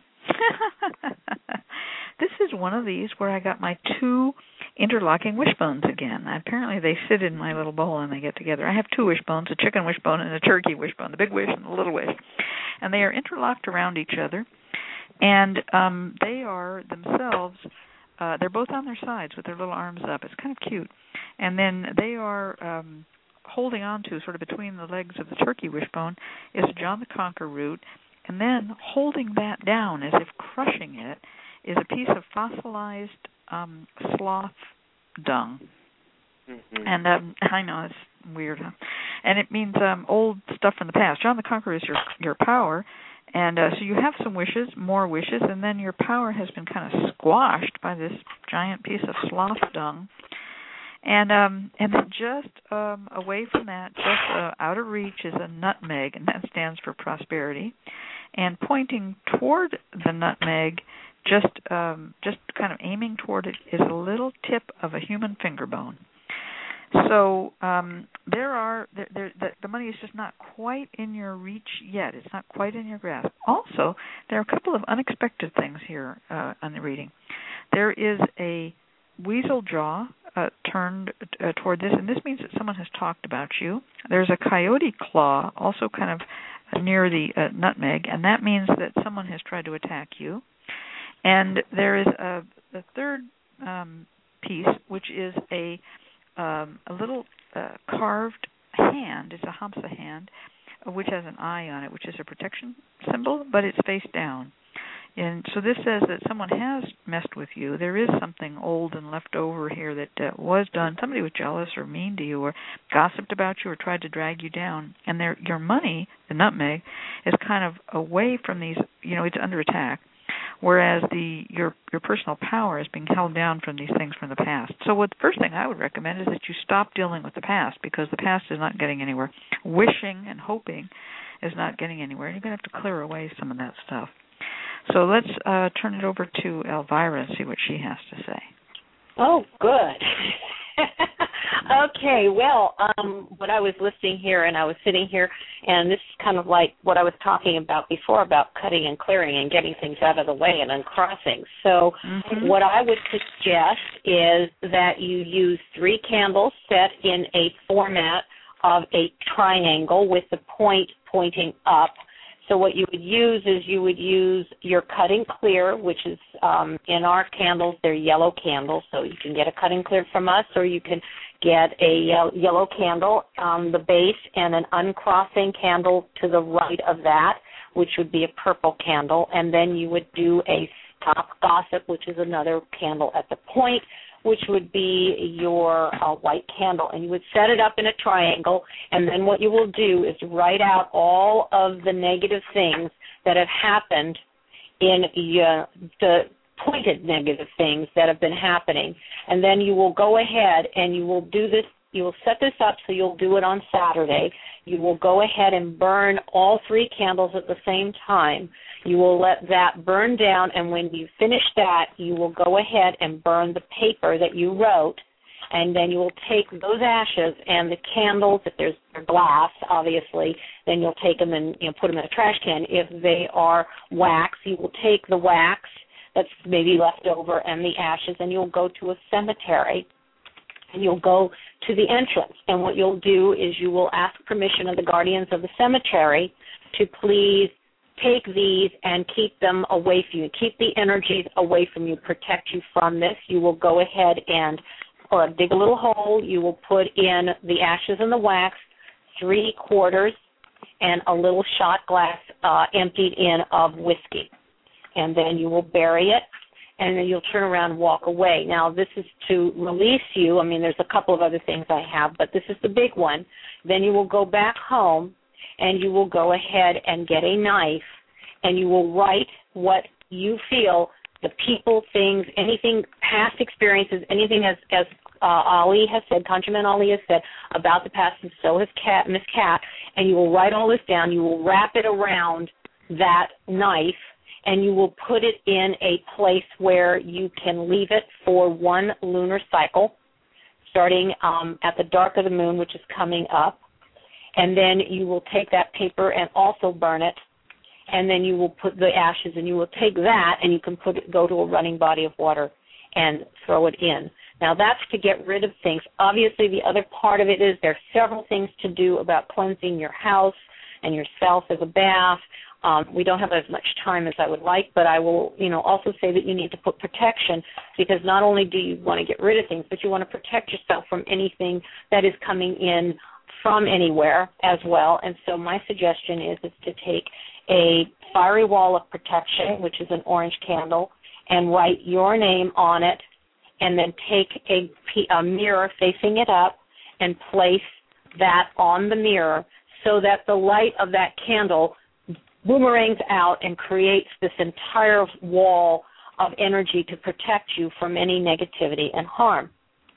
This is one of these where I got my two interlocking wishbones again. Apparently they sit in my little bowl and they get together. I have two wishbones, a chicken wishbone and a turkey wishbone, the big wish and the little wish. And they are interlocked around each other. And um, they are themselves, uh, they're both on their sides with their little arms up. It's kind of cute. And then they are um, holding on to, sort of between the legs of the turkey wishbone, is John the Conqueror root. And then holding that down as if crushing it is a piece of fossilized um, sloth dung. Mm-hmm. And um, I know, it's weird, huh? And it means um, old stuff from the past. John the Conqueror is your your power. And uh, so you have some wishes, more wishes, and then your power has been kind of squashed by this giant piece of sloth dung. And um, and then just um, away from that, just uh, out of reach, is a nutmeg, and that stands for prosperity. And pointing toward the nutmeg, just um, just kind of aiming toward it, is a little tip of a human finger bone. So um, there are there, there, the, the money is just not quite in your reach yet. It's not quite in your grasp. Also, there are a couple of unexpected things here uh, on the reading. There is a weasel jaw uh, turned uh, toward this, and this means that someone has talked about you. There's a coyote claw also kind of near the uh, nutmeg, and that means that someone has tried to attack you. And there is a, a third um, piece, which is a Um, a little uh, carved hand. It's a Hamsa hand, uh, which has an eye on it, which is a protection symbol, but it's face down. And so this says that someone has messed with you. There is something old and left over here that uh, was done. Somebody was jealous or mean to you or gossiped about you or tried to drag you down. And their, your money, the nutmeg, is kind of away from these, you know, it's under attack. Whereas the your your personal power is being held down from these things from the past. So what the first thing I would recommend is that you stop dealing with the past, because the past is not getting anywhere. Wishing and hoping is not getting anywhere. You're going to have to clear away some of that stuff. So let's uh, turn it over to Elvira and see what she has to say. Oh, good. Okay, well, um, when I was listening here and I was sitting here, and this is kind of like what I was talking about before about cutting and clearing and getting things out of the way and uncrossing. So mm-hmm. what I would suggest is that you use three candles set in a format of a triangle with the point pointing up. So what you would use is you would use your cut and clear, which is um, in our candles, they're yellow candles, so you can get a cut and clear from us, or you can get a yellow candle on the base and an uncrossing candle to the right of that, which would be a purple candle, and then you would do a stop gossip, which is another candle at the point, which would be your uh, white candle. And you would set it up in a triangle, and then what you will do is write out all of the negative things that have happened in uh, the pointed negative things that have been happening. And then you will go ahead and you will do this. You will set this up so you'll do it on Saturday. You will go ahead and burn all three candles at the same time. You will let that burn down, and when you finish that, you will go ahead and burn the paper that you wrote, and then you will take those ashes and the candles, if there's glass, obviously, then you'll take them and you know, put them in a trash can. If they are wax, you will take the wax that's maybe left over and the ashes, and you'll go to a cemetery, and you'll go to the entrance. And what you'll do is you will ask permission of the guardians of the cemetery to please take these and keep them away from you. Keep the energies away from you, protect you from this. You will go ahead and or dig a little hole. You will put in the ashes and the wax, three quarters, and a little shot glass uh, emptied in of whiskey. And then you will bury it, and then you'll turn around and walk away. Now, this is to release you. I mean, there's a couple of other things I have, but this is the big one. Then you will go back home, and you will go ahead and get a knife, and you will write what you feel, the people, things, anything, past experiences, anything as, as uh, Ali has said, ConjureMan Ali has said about the past, and so has Kat, Miss Kat, and you will write all this down. You will wrap it around that knife, and you will put it in a place where you can leave it for one lunar cycle, starting um, at the dark of the moon, which is coming up. And then you will take that paper and also burn it, and then you will put the ashes, and you will take that, and you can put it, go to a running body of water and throw it in. Now, that's to get rid of things. Obviously, the other part of it is there are several things to do about cleansing your house and yourself as a bath. Um, we don't have as much time as I would like, but I will, you know, also say that you need to put protection, because not only do you want to get rid of things, but you want to protect yourself from anything that is coming in from anywhere as well. And so my suggestion is, is to take a fiery wall of protection, which is an orange candle, and write your name on it, and then take a, a mirror facing it up and place that on the mirror so that the light of that candle boomerangs out and creates this entire wall of energy to protect you from any negativity and harm.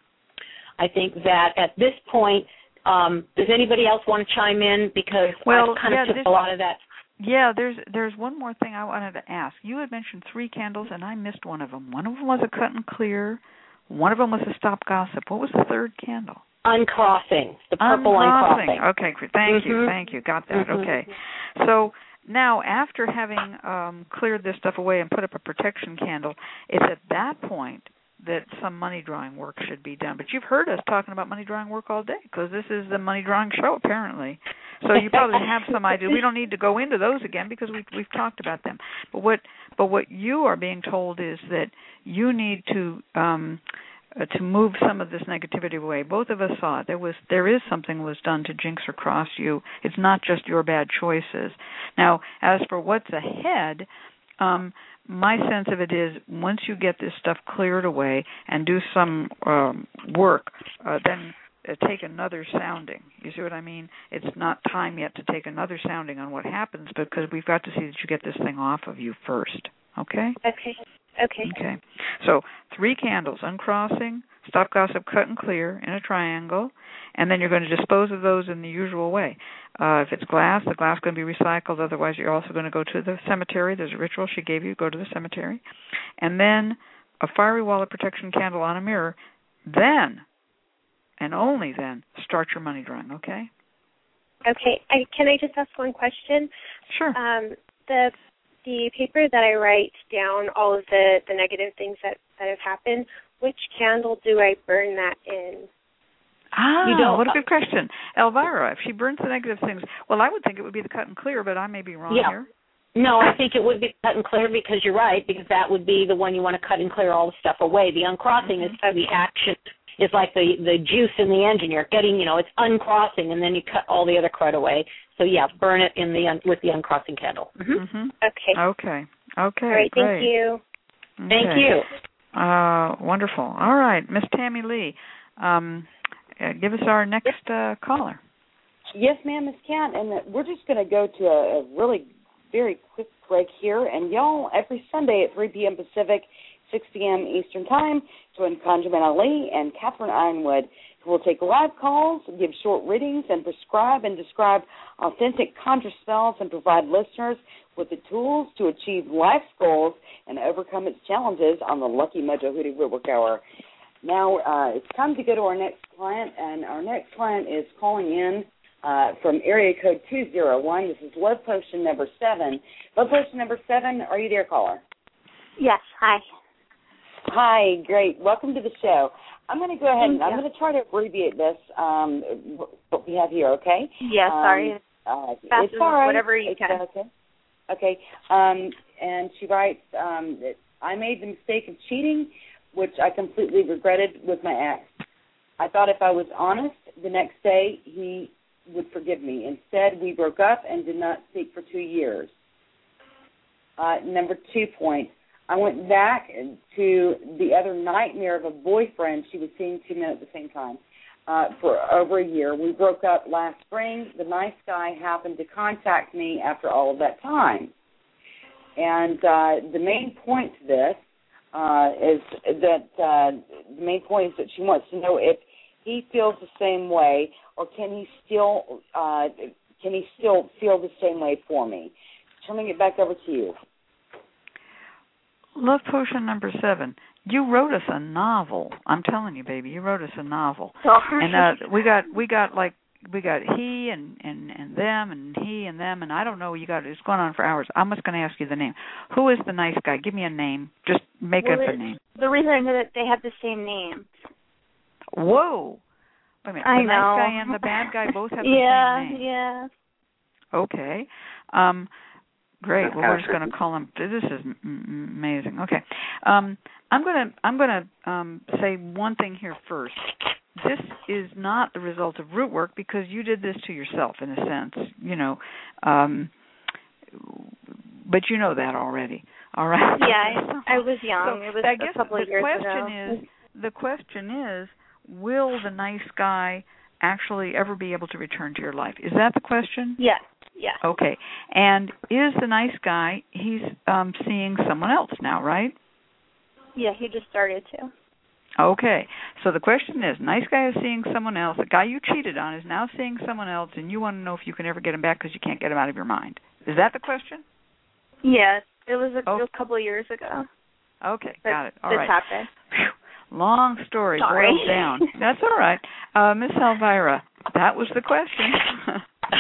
I think that at this point, um, does anybody else want to chime in? Because well, I kind yeah, of took this, a lot of that. Yeah, there's there's one more thing I wanted to ask. You had mentioned three candles, and I missed one of them. One of them was a cut and clear. One of them was a stop gossip. What was the third candle? Uncrossing, the purple uncrossing. uncrossing. Okay, thank mm-hmm. you, thank you. Got that. Mm-hmm. Okay. So now, after having um, cleared this stuff away and put up a protection candle, it's at that point that some money drawing work should be done. But you've heard us talking about money drawing work all day, because this is the money drawing show, apparently. So you probably have some idea. We don't need to go into those again because we've we've talked about them. But what but what you are being told is that you need to um, uh, to move some of this negativity away. Both of us saw it. There was there is something was done to jinx or cross you. It's not just your bad choices. Now, as for what's ahead, um, my sense of it is once you get this stuff cleared away and do some um, work, uh, then uh, take another sounding. You see what I mean? It's not time yet to take another sounding on what happens, because we've got to see that you get this thing off of you first. Okay? Okay. Okay. Okay. So three candles, uncrossing, stop gossip, cut and clear in a triangle, and then you're going to dispose of those in the usual way. Uh, if it's glass, the glass is going to be recycled. Otherwise, you're also going to go to the cemetery. There's a ritual she gave you. Go to the cemetery. And then a fiery wall of protection candle on a mirror. Then, and only then, start your money drawing, okay? Okay. I, can I just ask one question? Sure. Um, the the paper that I write down all of the, the negative things that, that have happened, which candle do I burn that in? Ah, You don't- what a good question. Elvira, if she burns the negative things, well, I would think it would be the cut and clear, but I may be wrong Yeah. here. No, I think it would be cut and clear, because you're right, because that would be the one you want to cut and clear all the stuff away. The uncrossing mm-hmm. is for the action. It's like the, the juice in the engine. You're getting, you know, it's uncrossing, and then you cut all the other crud away. So, yeah, burn it in the un- with the uncrossing candle. Mm-hmm. Mm-hmm. Okay. Okay. Okay. All right. Great. Thank you. Okay. Thank you. Uh, wonderful. All right, Miss Tammy Lee, um, uh, give us our next uh, caller. Yes, ma'am, Miss Cat, and we're just going to go to a, a really very quick break here. And y'all, every Sunday at three p.m. Pacific, six p.m. Eastern Time, join ConjureMan Ali and Catherine Ironwood, who will take live calls, give short readings, and prescribe and describe authentic conjure spells and provide listeners with the tools to achieve life's goals and overcome its challenges on the Lucky Mojo Hoodie Woodwork Hour. Now, uh, it's time to go to our next client, and our next client is calling in uh, from area code two zero one. This is Love Potion number seven. Love Potion number seven, are you there, caller? Yes. Hi. Hi, great. Welcome to the show. I'm going to go ahead and I'm going to try to abbreviate this, um, what we have here, okay? Yes, um, sorry. Uh, Fast it's all right. Whatever you it's can. Okay. Okay, um, and she writes, um, that I made the mistake of cheating, which I completely regretted with my ex. I thought if I was honest, the next day he would forgive me. Instead, we broke up and did not speak for two years. Uh, number two point, I went back to the other nightmare of a boyfriend she was seeing two men at the same time uh, for over a year. We broke up last spring. The nice guy happened to contact me after all of that time. And uh, the main point to this uh, is that uh, the main point is that she wants to know if he feels the same way, or can he still uh, can he still feel the same way for me? Turning it back over to you. Love potion number seven. You wrote us a novel. I'm telling you, baby, you wrote us a novel. Oh. And uh, we got we got like we got he and, and, and them and he and them, and I don't know. You got it's going on for hours. I'm just going to ask you the name. Who is the nice guy? Give me a name. Just make well, up it, a name. The reason I know that they have the same name. Whoa. Wait a minute. I the know. nice guy and the bad guy both have the yeah, same name. Yeah. Okay. Um, great. Well, we're just going to call him. This is m- amazing. Okay. Um, I'm going to I'm going to um, say one thing here first. This is not the result of root work because you did this to yourself in a sense, you know. Um, but you know that already. All right. Yeah, I, I was young. So it was I guess a couple the of years question ago. is the question is, will the nice guy actually ever be able to return to your life? Is that the question? Yes. Yeah. Okay. And is the nice guy, he's um, seeing someone else now, right? Yeah, he just started to. Okay. So the question is, nice guy is seeing someone else. The guy you cheated on is now seeing someone else, and you want to know if you can ever get him back because you can't get him out of your mind. Is that the question? Yes. It was a, oh. it was a couple of years ago. Okay. But got it. All this right. happened. Whew. Long story Sorry. boiled down. That's all right. Uh, Miss Elvira, that was the question.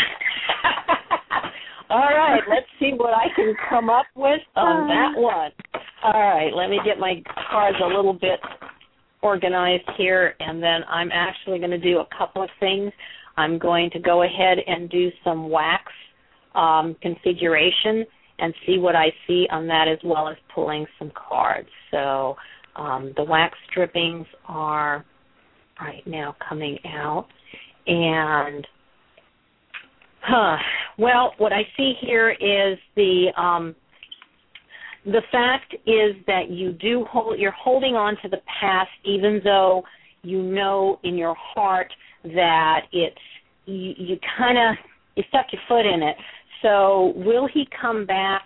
All right, let's see what I can come up with on that one. All right, let me get my cards a little bit organized here, and then I'm actually going to do a couple of things. I'm going to go ahead and do some wax um, configuration and see what I see on that, as well as pulling some cards. So um, the wax strippings are right now coming out, and Huh. Well, what I see here is the um, the fact is that you do hold. You're holding on to the past, even though you know in your heart that it's you, you kind of you stuck your foot in it. So, will he come back?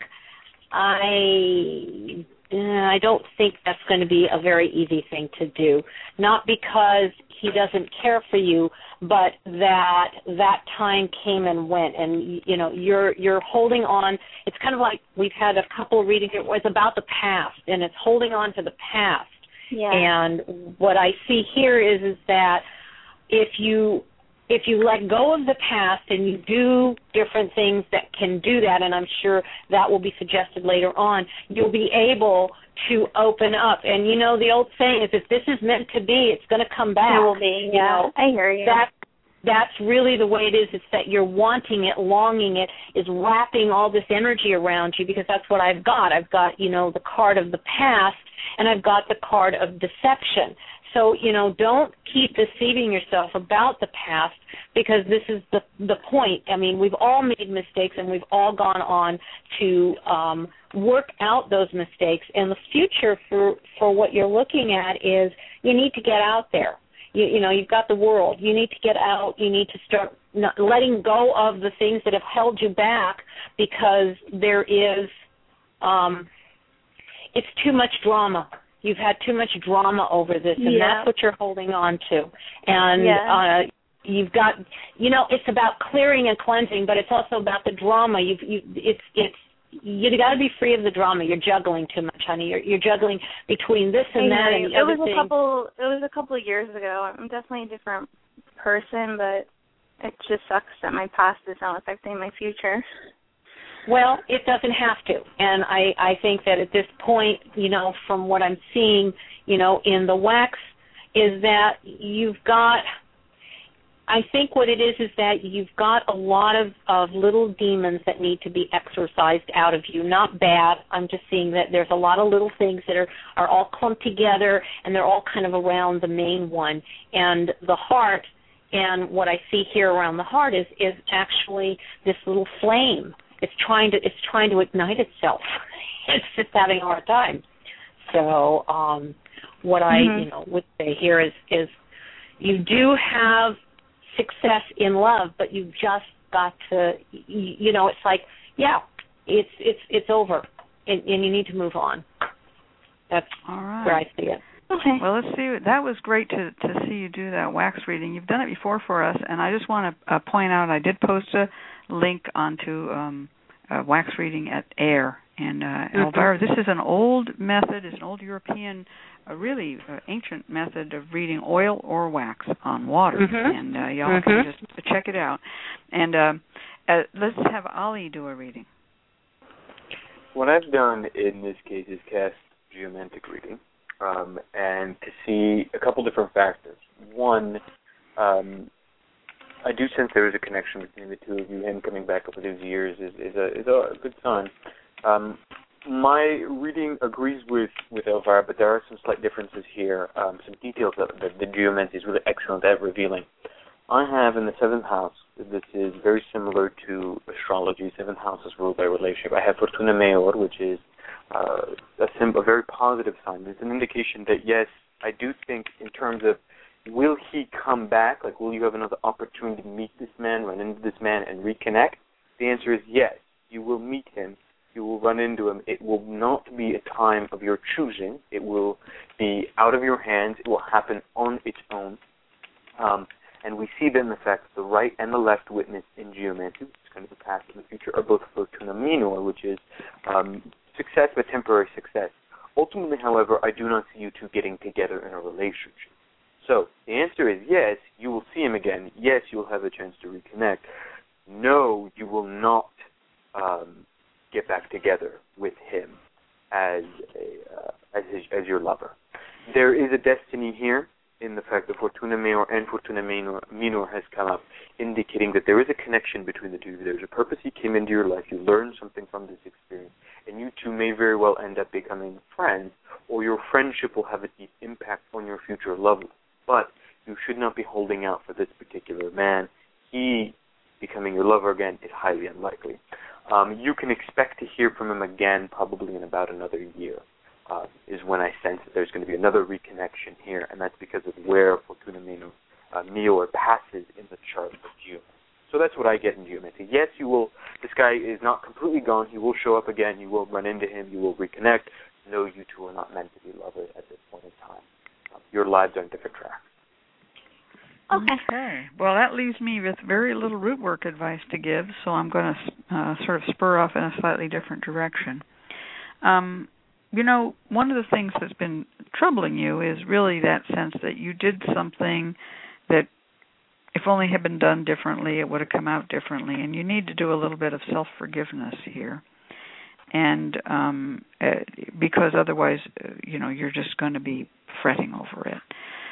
I I don't think that's going to be a very easy thing to do. Not because he doesn't care for you, but that that time came and went, and you know you're you're holding on. It's kind of like we've had a couple of readings. It's about the past, and it's holding on to the past. Yeah. And what I see here is is that if you if you let go of the past and you do different things that can do that, and I'm sure that will be suggested later on, you'll be able to open up. And, you know, the old saying is, if this is meant to be, it's going to come back. It will be, yeah. You know, I hear you. That, that's really the way it is. It's that you're wanting it, longing it, is wrapping all this energy around you, because that's what I've got. I've got, you know, the card of the past, and I've got the card of deception. So, you know, don't keep deceiving yourself about the past, because this is the the point. I mean, we've all made mistakes, and we've all gone on to um, work out those mistakes. And the future for, for what you're looking at is you need to get out there. You, you know, you've got the world. You need to get out. You need to start not letting go of the things that have held you back, because there is um, it's too much drama. You've had too much drama over this, and yeah. that's what you're holding on to. And yeah. uh, you've got, you know, it's about clearing and cleansing, but it's also about the drama. You've, you, it's, it's, you got to be free of the drama. You're juggling too much, honey. You're, you're juggling between this and that and the it other was thing. a couple. It was a couple of years ago. I'm definitely a different person, but it just sucks that my past is now affecting my future. Well, it doesn't have to. And I, I think that at this point, you know, from what I'm seeing, you know, in the wax, is that you've got, I think what it is is that you've got a lot of, of little demons that need to be exorcised out of you. Not bad. I'm just seeing that there's a lot of little things that are, are all clumped together, and they're all kind of around the main one. And the heart, and what I see here around the heart is, is actually this little flame. It's trying to it's trying to ignite itself. It's just having a hard time. So um, what mm-hmm. I you know would say here is is you do have success in love, but you've just got to, you know, it's like, yeah, it's it's it's over, and, and you need to move on. That's all right. where I see it. Okay. Well, let's see. That was great to to see you do that wax reading. You've done it before for us, and I just want to uh, point out I did post a link onto um, uh, wax reading at AIR. And uh, mm-hmm. Elvira, this is an old method. It's an old European, a really uh, ancient method of reading oil or wax on water. Mm-hmm. And uh, y'all mm-hmm. can just check it out. And uh, uh, let's have Ali do a reading. What I've done in this case is cast geomantic reading, um, and to see a couple different factors. One, um, I do sense there is a connection between the two of you. Him coming back over these years is, is, a, is a good sign. Um, my reading agrees with, with Elvira, but there are some slight differences here, um, some details that, that the geomancy is really excellent at revealing. I have in the seventh house, this is very similar to astrology. Seventh house is ruled by relationship. I have Fortuna Major, which is uh, a, sim- a very positive sign. It's an indication that, yes, I do think in terms of will he come back, like will you have another opportunity to meet this man, run into this man, and reconnect? The answer is yes. You will meet him. You will run into him. It will not be a time of your choosing. It will be out of your hands. It will happen on its own. Um, and we see then the fact that the right and the left witness in geomancy, which is kind of the past and the future, are both Fortuna Minor, which is um, success but temporary success. Ultimately, however, I do not see you two getting together in a relationship. So the answer is yes, you will see him again. Yes, you will have a chance to reconnect. No, you will not um, get back together with him as a, uh, as, his, as your lover. There is a destiny here in the fact that Fortuna Major and Fortuna Minor, Minor has come up, indicating that there is a connection between the two. There's a purpose. He came into your life. You learned something from this experience, and you two may very well end up becoming friends, or your friendship will have a deep impact on your future love life. But you should not be holding out for this particular man. He becoming your lover again is highly unlikely. Um, you can expect to hear from him again probably in about another year, uh, is when I sense that there's going to be another reconnection here, and that's because of where Fortuna Minor, uh, Major passes in the chart of June. So that's what I get in geomancy. Yes, you will. This guy is not completely gone. He will show up again. You will run into him. You will reconnect. No, you two are not meant to be lovers at this point in time. Uh, your lives are on different tracks. Okay. okay. Well, that leaves me with very little root work advice to give, so I'm going to uh, sort of spur off in a slightly different direction. Um, you know, one of the things that's been troubling you is really that sense that you did something that if only had been done differently, it would have come out differently, and you need to do a little bit of self-forgiveness here. And um, uh, because otherwise, uh, you know, you're just going to be fretting over it.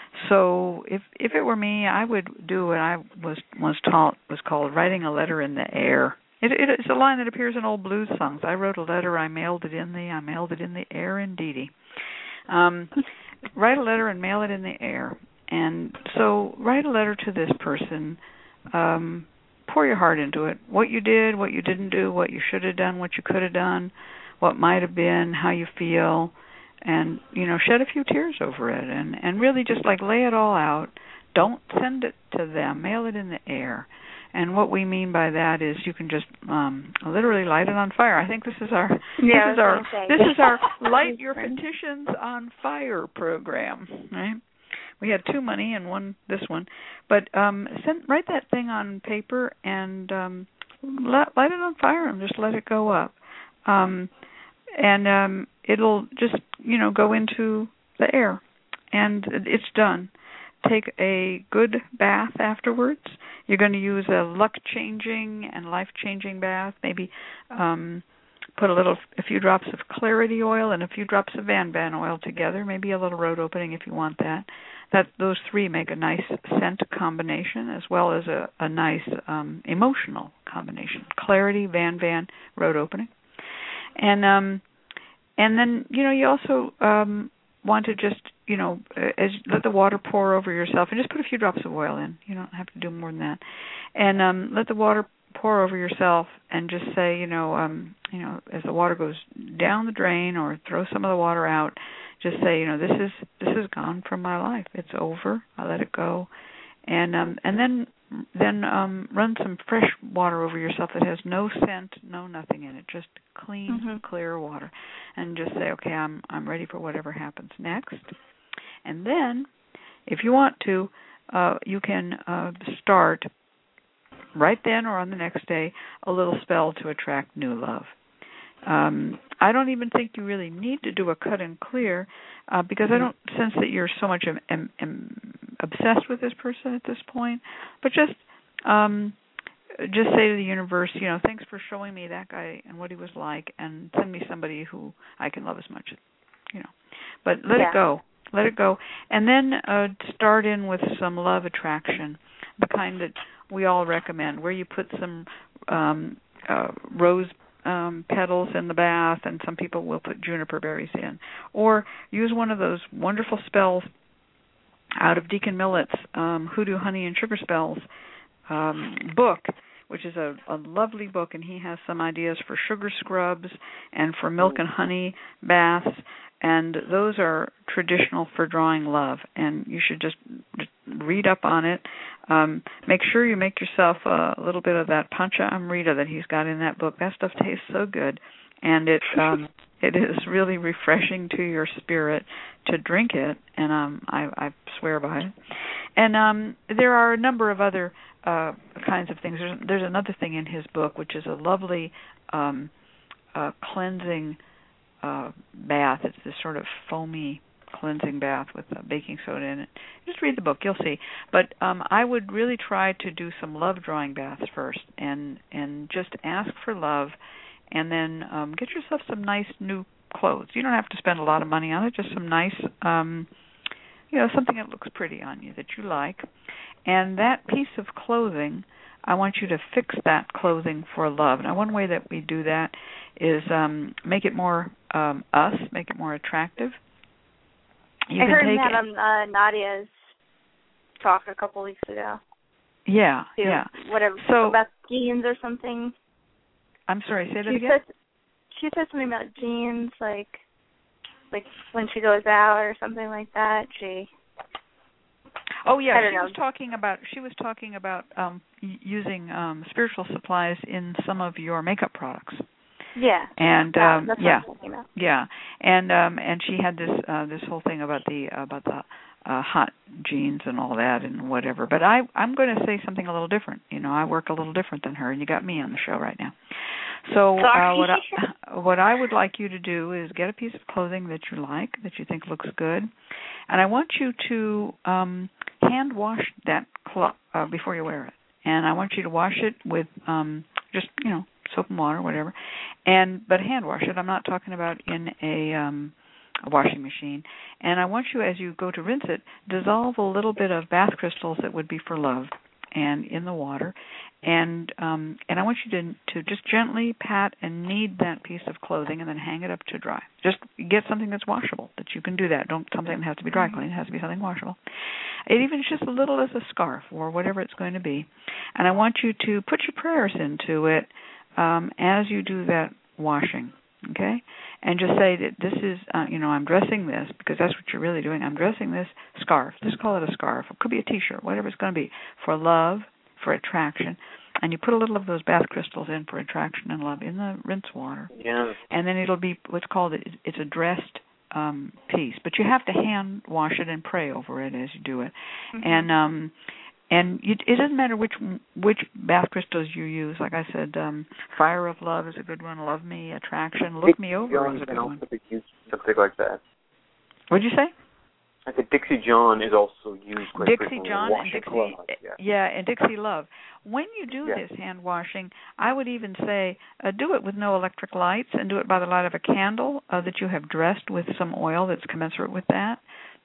So if if it were me, I would do what I was was taught was called writing a letter in the air. It, it, it's a line that appears in old blues songs. I wrote a letter, I mailed it in the, I mailed it in the air, indeedy. Um, write a letter and mail it in the air. And so write a letter to this person. Um, pour your heart into it. What you did, what you didn't do, what you should have done, what you could have done, what might have been, how you feel. And, you know, shed a few tears over it and, and really just, like, lay it all out. Don't send it to them. Mail it in the air. And what we mean by that is you can just um, literally light it on fire. I think this is our yeah, this is our this is our Light Your Petitions on Fire program, right? We had two money and one this one. But um, send, write that thing on paper and um, let, light it on fire and just let it go up. Um And um, it'll just, you know, go into the air. And it's done. Take a good bath afterwards. You're going to use a luck-changing and life-changing bath. Maybe um, put a little, a few drops of clarity oil and a few drops of Van Van oil together. Maybe a little road opening if you want that. that those three make a nice scent combination, as well as a, a nice um, emotional combination. Clarity, Van Van, road opening. And um, and then, you know, you also um, want to just, you know, as let the water pour over yourself, and just put a few drops of oil in. You don't have to do more than that. And um, let the water pour over yourself, and just say, you know, um, you know, as the water goes down the drain, or throw some of the water out, just say, you know, this is this is gone from my life. It's over. I let it go, and um, and then then um, run some fresh water over yourself that has no scent, no nothing in it, just clean, mm-hmm. clear water, and just say, okay, I'm I'm ready for whatever happens next. And then, if you want to, uh, you can uh, start right then or on the next day a little spell to attract new love. Um, I don't even think you really need to do a cut and clear uh, because I don't sense that you're so much am, am, am obsessed with this person at this point. But just um, just say to the universe, you know, thanks for showing me that guy and what he was like, and send me somebody who I can love as much, you know. But let yeah. it go. Let it go. And then uh, start in with some love attraction, the kind that we all recommend, where you put some um, uh, rose Um, petals in the bath, and some people will put juniper berries in. Or use one of those wonderful spells out of Deacon Millet's um, Hoodoo Honey and Sugar Spells um, book, which is a, a lovely book, and he has some ideas for sugar scrubs and for milk and honey baths, and those are traditional for drawing love, and you should just, just read up on it. Um, make sure you make yourself a little bit of that Pancha Amrita that he's got in that book. That stuff tastes so good, and it um, it is really refreshing to your spirit to drink it, and um, I, I swear by it. And um, there are a number of other uh, kinds of things. There's, there's another thing in his book, which is a lovely um, uh, cleansing uh, bath. It's this sort of foamy cleansing bath with uh, baking soda in it. Just read the book, you'll see. But um, I would really try to do some love drawing baths first, and and just ask for love, and then um, get yourself some nice new clothes. You don't have to spend a lot of money on it, just some nice, um, you know, something that looks pretty on you that you like. And that piece of clothing, I want you to fix that clothing for love. Now, one way that we do that is um, make it more um, us, make it more attractive. You I heard take that it. on uh, Nadia's talk a couple weeks ago. Yeah, too. yeah. Whatever, so, about jeans or something. I'm sorry, say that she again? Said, she said something about jeans, like like when she goes out or something like that. She. Oh yeah, she know. was talking about she was talking about um, using um, spiritual supplies in some of your makeup products. Yeah, and yeah, um, that's yeah, what I'm talking about. yeah, and um, and she had this uh, this whole thing about the about the uh, hot jeans and all that and whatever. But I I'm going to say something a little different. You know, I work a little different than her, and you got me on the show right now. So uh, what I, what I would like you to do is get a piece of clothing that you like, that you think looks good, and I want you to um, hand wash that cloth uh, before you wear it. And I want you to wash it with um, just, you know, soap and water, whatever. And but hand wash it. I'm not talking about in a, um, a washing machine. And I want you, as you go to rinse it, dissolve a little bit of bath crystals that would be for love, and in the water. And um, and I want you to to just gently pat and knead that piece of clothing, and then hang it up to dry. Just get something that's washable, that you can do that. Don't something that has to be dry clean. It has to be something washable. It even just a little as a scarf or whatever it's going to be. And I want you to put your prayers into it um, as you do that washing, okay? And just say that this is, uh, you know, I'm dressing this, because that's what you're really doing. I'm dressing this scarf. Just call it a scarf. It could be a T-shirt, whatever it's going to be, for love, for attraction. And you put a little of those bath crystals in for attraction and love in the rinse water. Yeah. And then it'll be what's called, it's a dressed um, piece. But you have to hand wash it and pray over it as you do it. Mm-hmm. And um, and you, it doesn't matter which which bath crystals you use. Like I said, um, Fire of Love is a good one. Love Me, Attraction, Look Me Over is a good one. Something like that. What'd you say? I said Dixie John is also used quite Dixie John and Dixie, clothes, yeah. yeah, and Dixie Love. When you do yeah. this hand washing, I would even say uh, do it with no electric lights, and do it by the light of a candle uh, that you have dressed with some oil that's commensurate with that.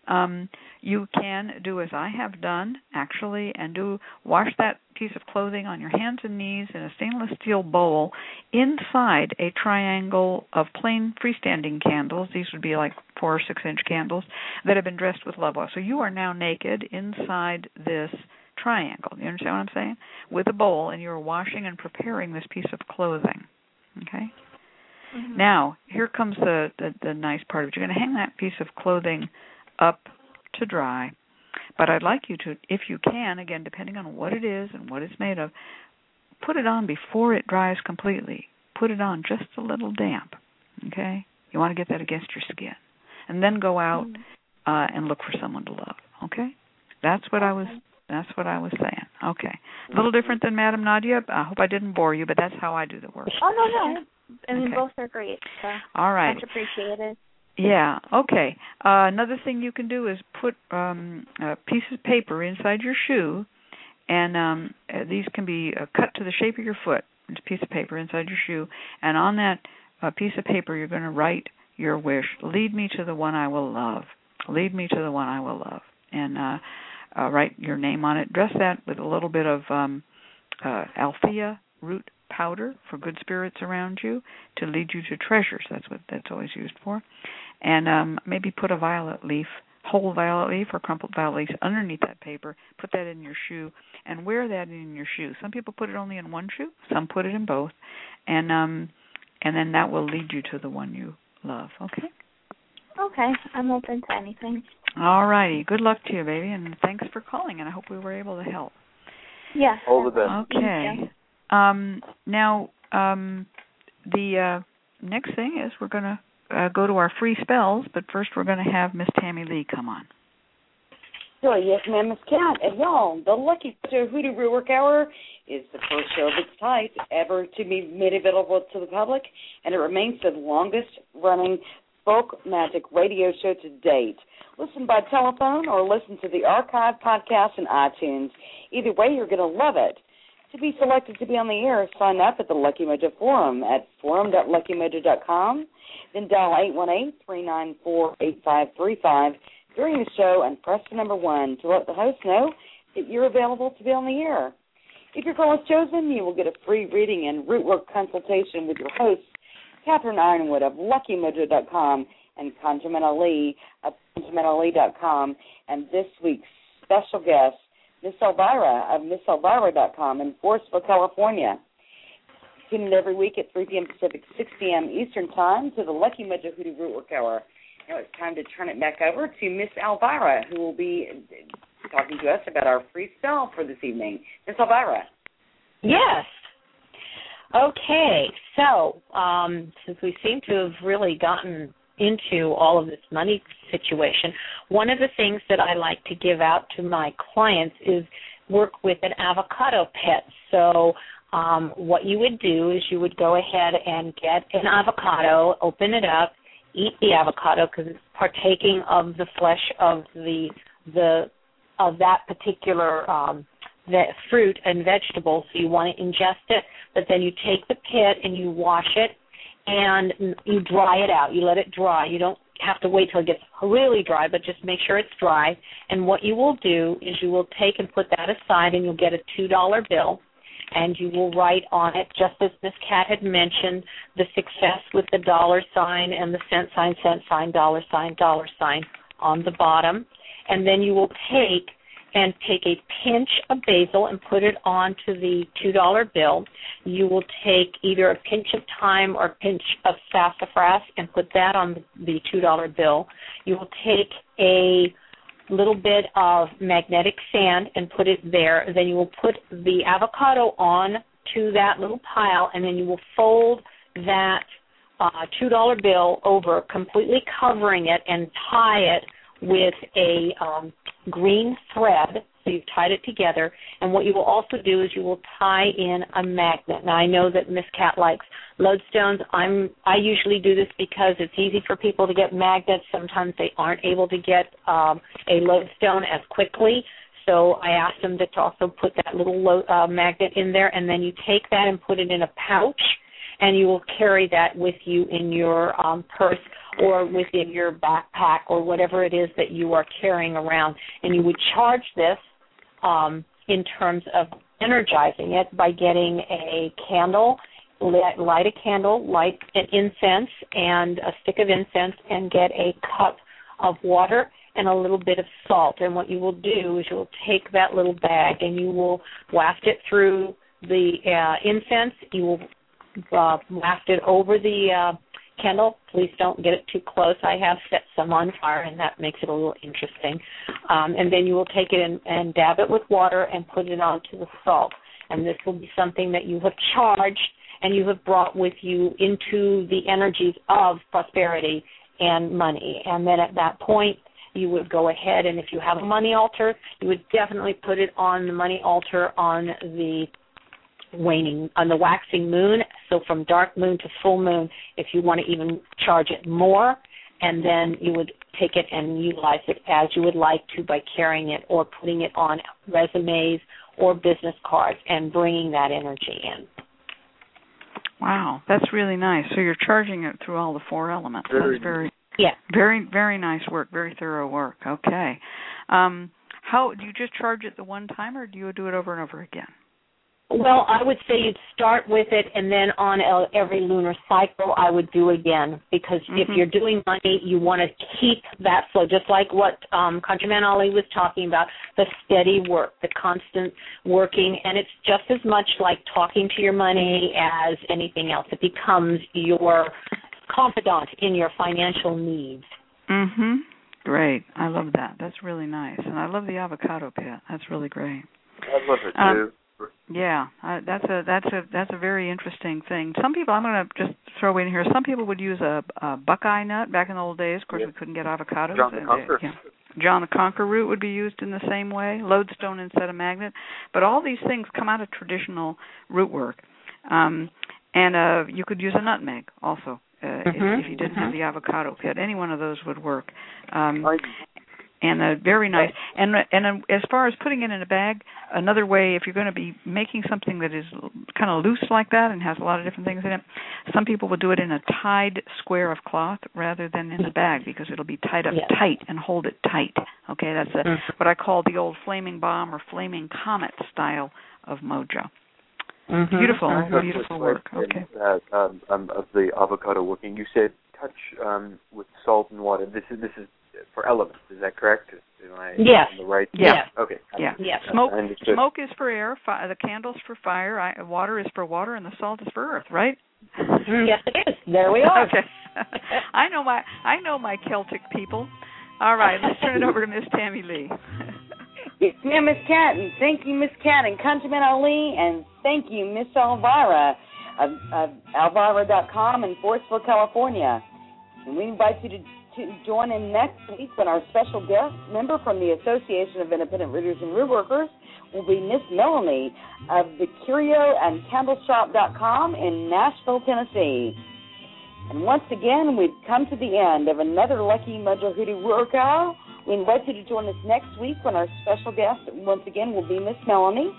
um, you can do as I have done, actually, and do wash that piece of clothing on your hands and knees in a stainless steel bowl inside a triangle of plain freestanding candles. These would be like four or six inch candles that have been dressed with love oil. So you are now naked inside this triangle. You understand what I'm saying? With a bowl, and you're washing and preparing this piece of clothing. Okay? Mm-hmm. Now, here comes the, the, the nice part of it. You're going to hang that piece of clothing up to dry, but I'd like you to, if you can, again, depending on what it is and what it's made of, put it on before it dries completely. Put it on just a little damp, okay? You want to get that against your skin. And then go out uh, and look for someone to love, okay? That's what I was That's what I was saying. Okay. A little different than Madame Nadia. I hope I didn't bore you, but that's how I do the work. Oh, no, no. I mean, okay. both are great. So all right. much appreciated. Yeah, okay. Uh, another thing you can do is put um, a piece of paper inside your shoe, and um, uh, these can be uh, cut to the shape of your foot. It's a piece of paper inside your shoe, and on that uh, piece of paper you're going to write your wish. Lead me to the one I will love. Lead me to the one I will love. And uh, uh, write your name on it. Dress that with a little bit of um, uh, Althea root powder for good spirits around you to lead you to treasures. That's what that's always used for. And um, maybe put a violet leaf, whole violet leaf or crumpled violet leaf underneath that paper. Put that in your shoe and wear that in your shoe. Some people put it only in one shoe. Some put it in both. And um, and then that will lead you to the one you love. Okay? Okay. I'm open to anything. All righty. Good luck to you, baby. And thanks for calling. And I hope we were able to help. Yes. All the best. Okay. Um, now, um, the uh, next thing is we're going to uh, go to our free spells, but first we're going to have Miss Tammy Lee come on. Sure, yes, ma'am, Miss Cat. And y'all, the Lucky Mojo Hoodoo Rootwork Hour is the first show of its type ever to be made available to the public, and it remains the longest-running folk magic radio show to date. Listen by telephone or listen to the archive podcast in iTunes. Either way, you're going to love it. To be selected to be on the air, sign up at the Lucky Mojo Forum at forum dot lucky mojo dot com. Then dial eight one eight, three nine four, eight five three five during the show and press the number one to let the host know that you're available to be on the air. If your call is chosen, you will get a free reading and rootwork consultation with your hosts, Catherine Ironwood of lucky mojo dot com and Conjamena Lee of conjamena lee dot com, and this week's special guest, Miss Elvira of miss elvira dot com in Forestville, California. Tune in every week at three p.m. Pacific, six p.m. Eastern Time to the Lucky Mojo Hoodoo Rootwork Hour. Now it's time to turn it back over to Miss Elvira, who will be talking to us about our free spell for this evening. Miss Elvira. Yes. Okay, so um, since we seem to have really gotten into all of this money situation, one of the things that I like to give out to my clients is work with an avocado pet. So um, what you would do is you would go ahead and get an avocado, open it up, eat the avocado because it's partaking of the flesh of the the of that particular um, that fruit and vegetable. So you want to ingest it, but then you take the pit and you wash it and you dry it out. You let it dry. You don't have to wait till it gets really dry, but just make sure it's dry. And what you will do is you will take and put that aside, and you'll get a two dollar bill, and you will write on it, just as Miss Cat had mentioned, the success with the dollar sign and the cent sign, cent sign, dollar sign, dollar sign on the bottom. And then you will take and take a pinch of basil and put it onto the two dollar bill. You will take either a pinch of thyme or a pinch of sassafras and put that on the two dollar bill. You will take a little bit of magnetic sand and put it there. Then you will put the avocado on to that little pile, and then you will fold that uh, two dollar bill over, completely covering it, and tie it with a um, green thread. So you've tied it together. And what you will also do is you will tie in a magnet. Now, I know that Miss Cat likes lodestones. I'm, I usually do this because it's easy for people to get magnets. Sometimes they aren't able to get um, a lodestone as quickly. So I asked them to also put that little lo- uh, magnet in there, and then you take that and put it in a pouch, and you will carry that with you in your um, purse or within your backpack or whatever it is that you are carrying around. And you would charge this um, in terms of energizing it by getting a candle, light a candle, light an incense and a stick of incense, and get a cup of water and a little bit of salt. And what you will do is you will take that little bag and you will waft it through the uh, incense. You will uh, waft it over the uh, candle. Please don't get it too close. I have set some on fire, and that makes it a little interesting. Um, and then you will take it and, and dab it with water and put it onto the salt. And this will be something that you have charged and you have brought with you into the energies of prosperity and money. And then at that point, you would go ahead, and if you have a money altar, you would definitely put it on the money altar on the waning, on the waxing moon, so from dark moon to full moon, if you want to even charge it more, and then you would take it and utilize it as you would like to by carrying it or putting it on resumes or business cards and bringing that energy in. Wow, that's really nice. So you're charging it through all the four elements. That's very, yeah, very, very nice work. Very thorough work. Okay. Um, how do you just charge it the one time, or do you do it over and over again? Well, I would say you'd start with it, and then on a, every lunar cycle, I would do again, because mm-hmm. if you're doing money, you want to keep that flow, just like what um, ConjureMan Ali was talking about, the steady work, the constant working, and it's just as much like talking to your money as anything else. It becomes your confidant in your financial needs. Mm-hmm. Great. I love that. That's really nice. And I love the avocado pit. That's really great. I love it, too. Um, Yeah, uh, that's a that's a that's a very interesting thing. Some people, I'm going to just throw in here. Some people would use a, a buckeye nut back in the old days. Of course, yeah. we couldn't get avocados. John the Conqueror. Uh, yeah. John the Conqueror root would be used in the same way. Lodestone instead of magnet. But all these things come out of traditional root work. Um, and uh, you could use a nutmeg also uh, mm-hmm. if, if you didn't mm-hmm. have the avocado pit. Any one of those would work. Um, And uh, very nice. And and uh, as far as putting it in a bag, another way, if you're going to be making something that is kind of loose like that and has a lot of different things in it, some people will do it in a tied square of cloth rather than in a bag, because it'll be tied up yes. tight and hold it tight. Okay, that's a, mm-hmm. what I call the old flaming bomb or flaming comet style of mojo. Mm-hmm. Beautiful, mm-hmm. beautiful work. Okay. Uh, um, um, of the avocado working, you said touch um, with salt and water. This is this is. For elements, is that correct? Am I yes. on the right? Yeah. Okay. Yeah. yeah. Smoke. Smoke is for air. Fi- the candle's for fire. I, water is for water, and the salt is for earth. Right? Yes, it is. There we are. Okay. I know my I know my Celtic people. All right. Let's turn it over to Miss Tammy Lee. Yes, ma'am, Miss Cat, and thank you, Miss Cat, and ConjureMan Ali, and thank you, Miss Elvira of, of Elvira dot com in Forestville, California. And we invite you to. to join in next week when our special guest member from the Association of Independent Readers and Root Workers will be Miss Melanie of the Curio and Candle Shop dot com in Nashville, Tennessee. And once again, we've come to the end of another Lucky Mojo Hoodoo workout. We invite you to join us next week when our special guest, once again, will be Miss Melanie.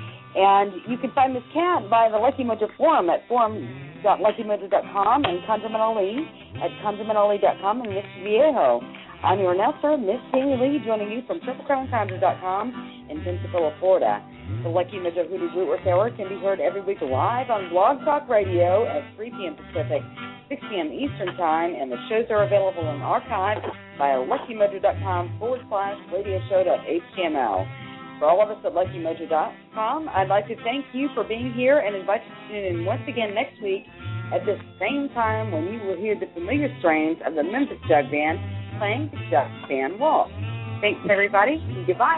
And you can find Miss Cat by the Lucky Mojo Forum at forum dot lucky mojo dot com and ConjureMan Ali at ConjureMan Ali dot com and Miss Viejo. I'm your announcer, Miss Tammy Lee, joining you from Triple Crown Conjure dot com in Pensacola, Florida. The Lucky Mojo Hoodoo Root Work Hour can be heard every week live on Blog Talk Radio at three p.m. Pacific, six p.m. Eastern Time, and the shows are available in archive via lucky mojo dot com forward slash radio show dot h t m l. For all of us at lucky mojo dot com, I'd like to thank you for being here and invite you to tune in once again next week at this same time when you will hear the familiar strains of the Memphis Jug Band playing the Jug Band Waltz. Thanks, everybody, and goodbye.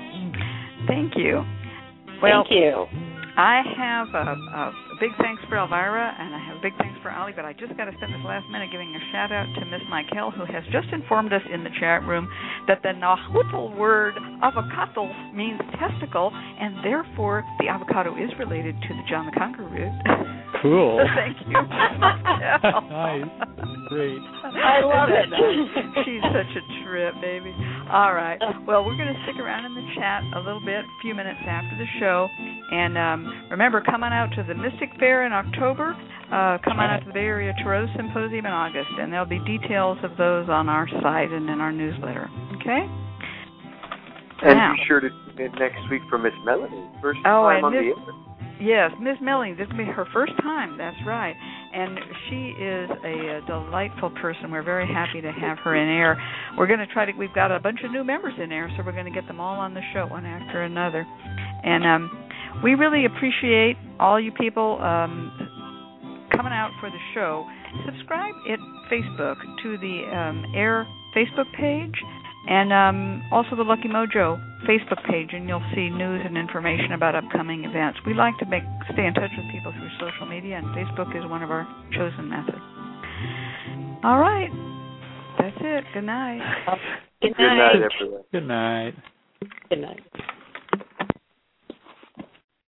Thank you. Well, thank you. I have a, a big thanks for Elvira, and I have a big thanks for Ali, but I just got to spend this last minute giving a shout-out to Miss Michael, who has just informed us in the chat room that the Nahuatl word avocado means testicle, and therefore the avocado is related to the John the Conqueror root. Cool. So thank you, Miss Michael. Nice. Great. I love it. She's such a trip, baby. All right. Well, we're going to stick around in the chat a little bit, a few minutes after the show. And um, remember, come on out to the Mystic Fair in October. uh, come on out to the Bay Area Tarot Symposium in August, and there'll be details of those on our site and in our newsletter. Okay? And now, be sure to tune in next week for Miss Melanie. First oh, time and on Miss, the air. Yes, Miss Melanie. This will be her first time. That's right. And she is a, a delightful person. We're very happy to have her in air. We're going to try to, we've got a bunch of new members in air, so we're going to get them all on the show one after another. And um, we really appreciate all you people um, coming out for the show. Subscribe at Facebook to the um, AIR Facebook page and um, also the Lucky Mojo Facebook page, and you'll see news and information about upcoming events. We like to make stay in touch with people through social media, and Facebook is one of our chosen methods. All right. That's it. Good night. Good night. Good night, everyone. Good night. Good night.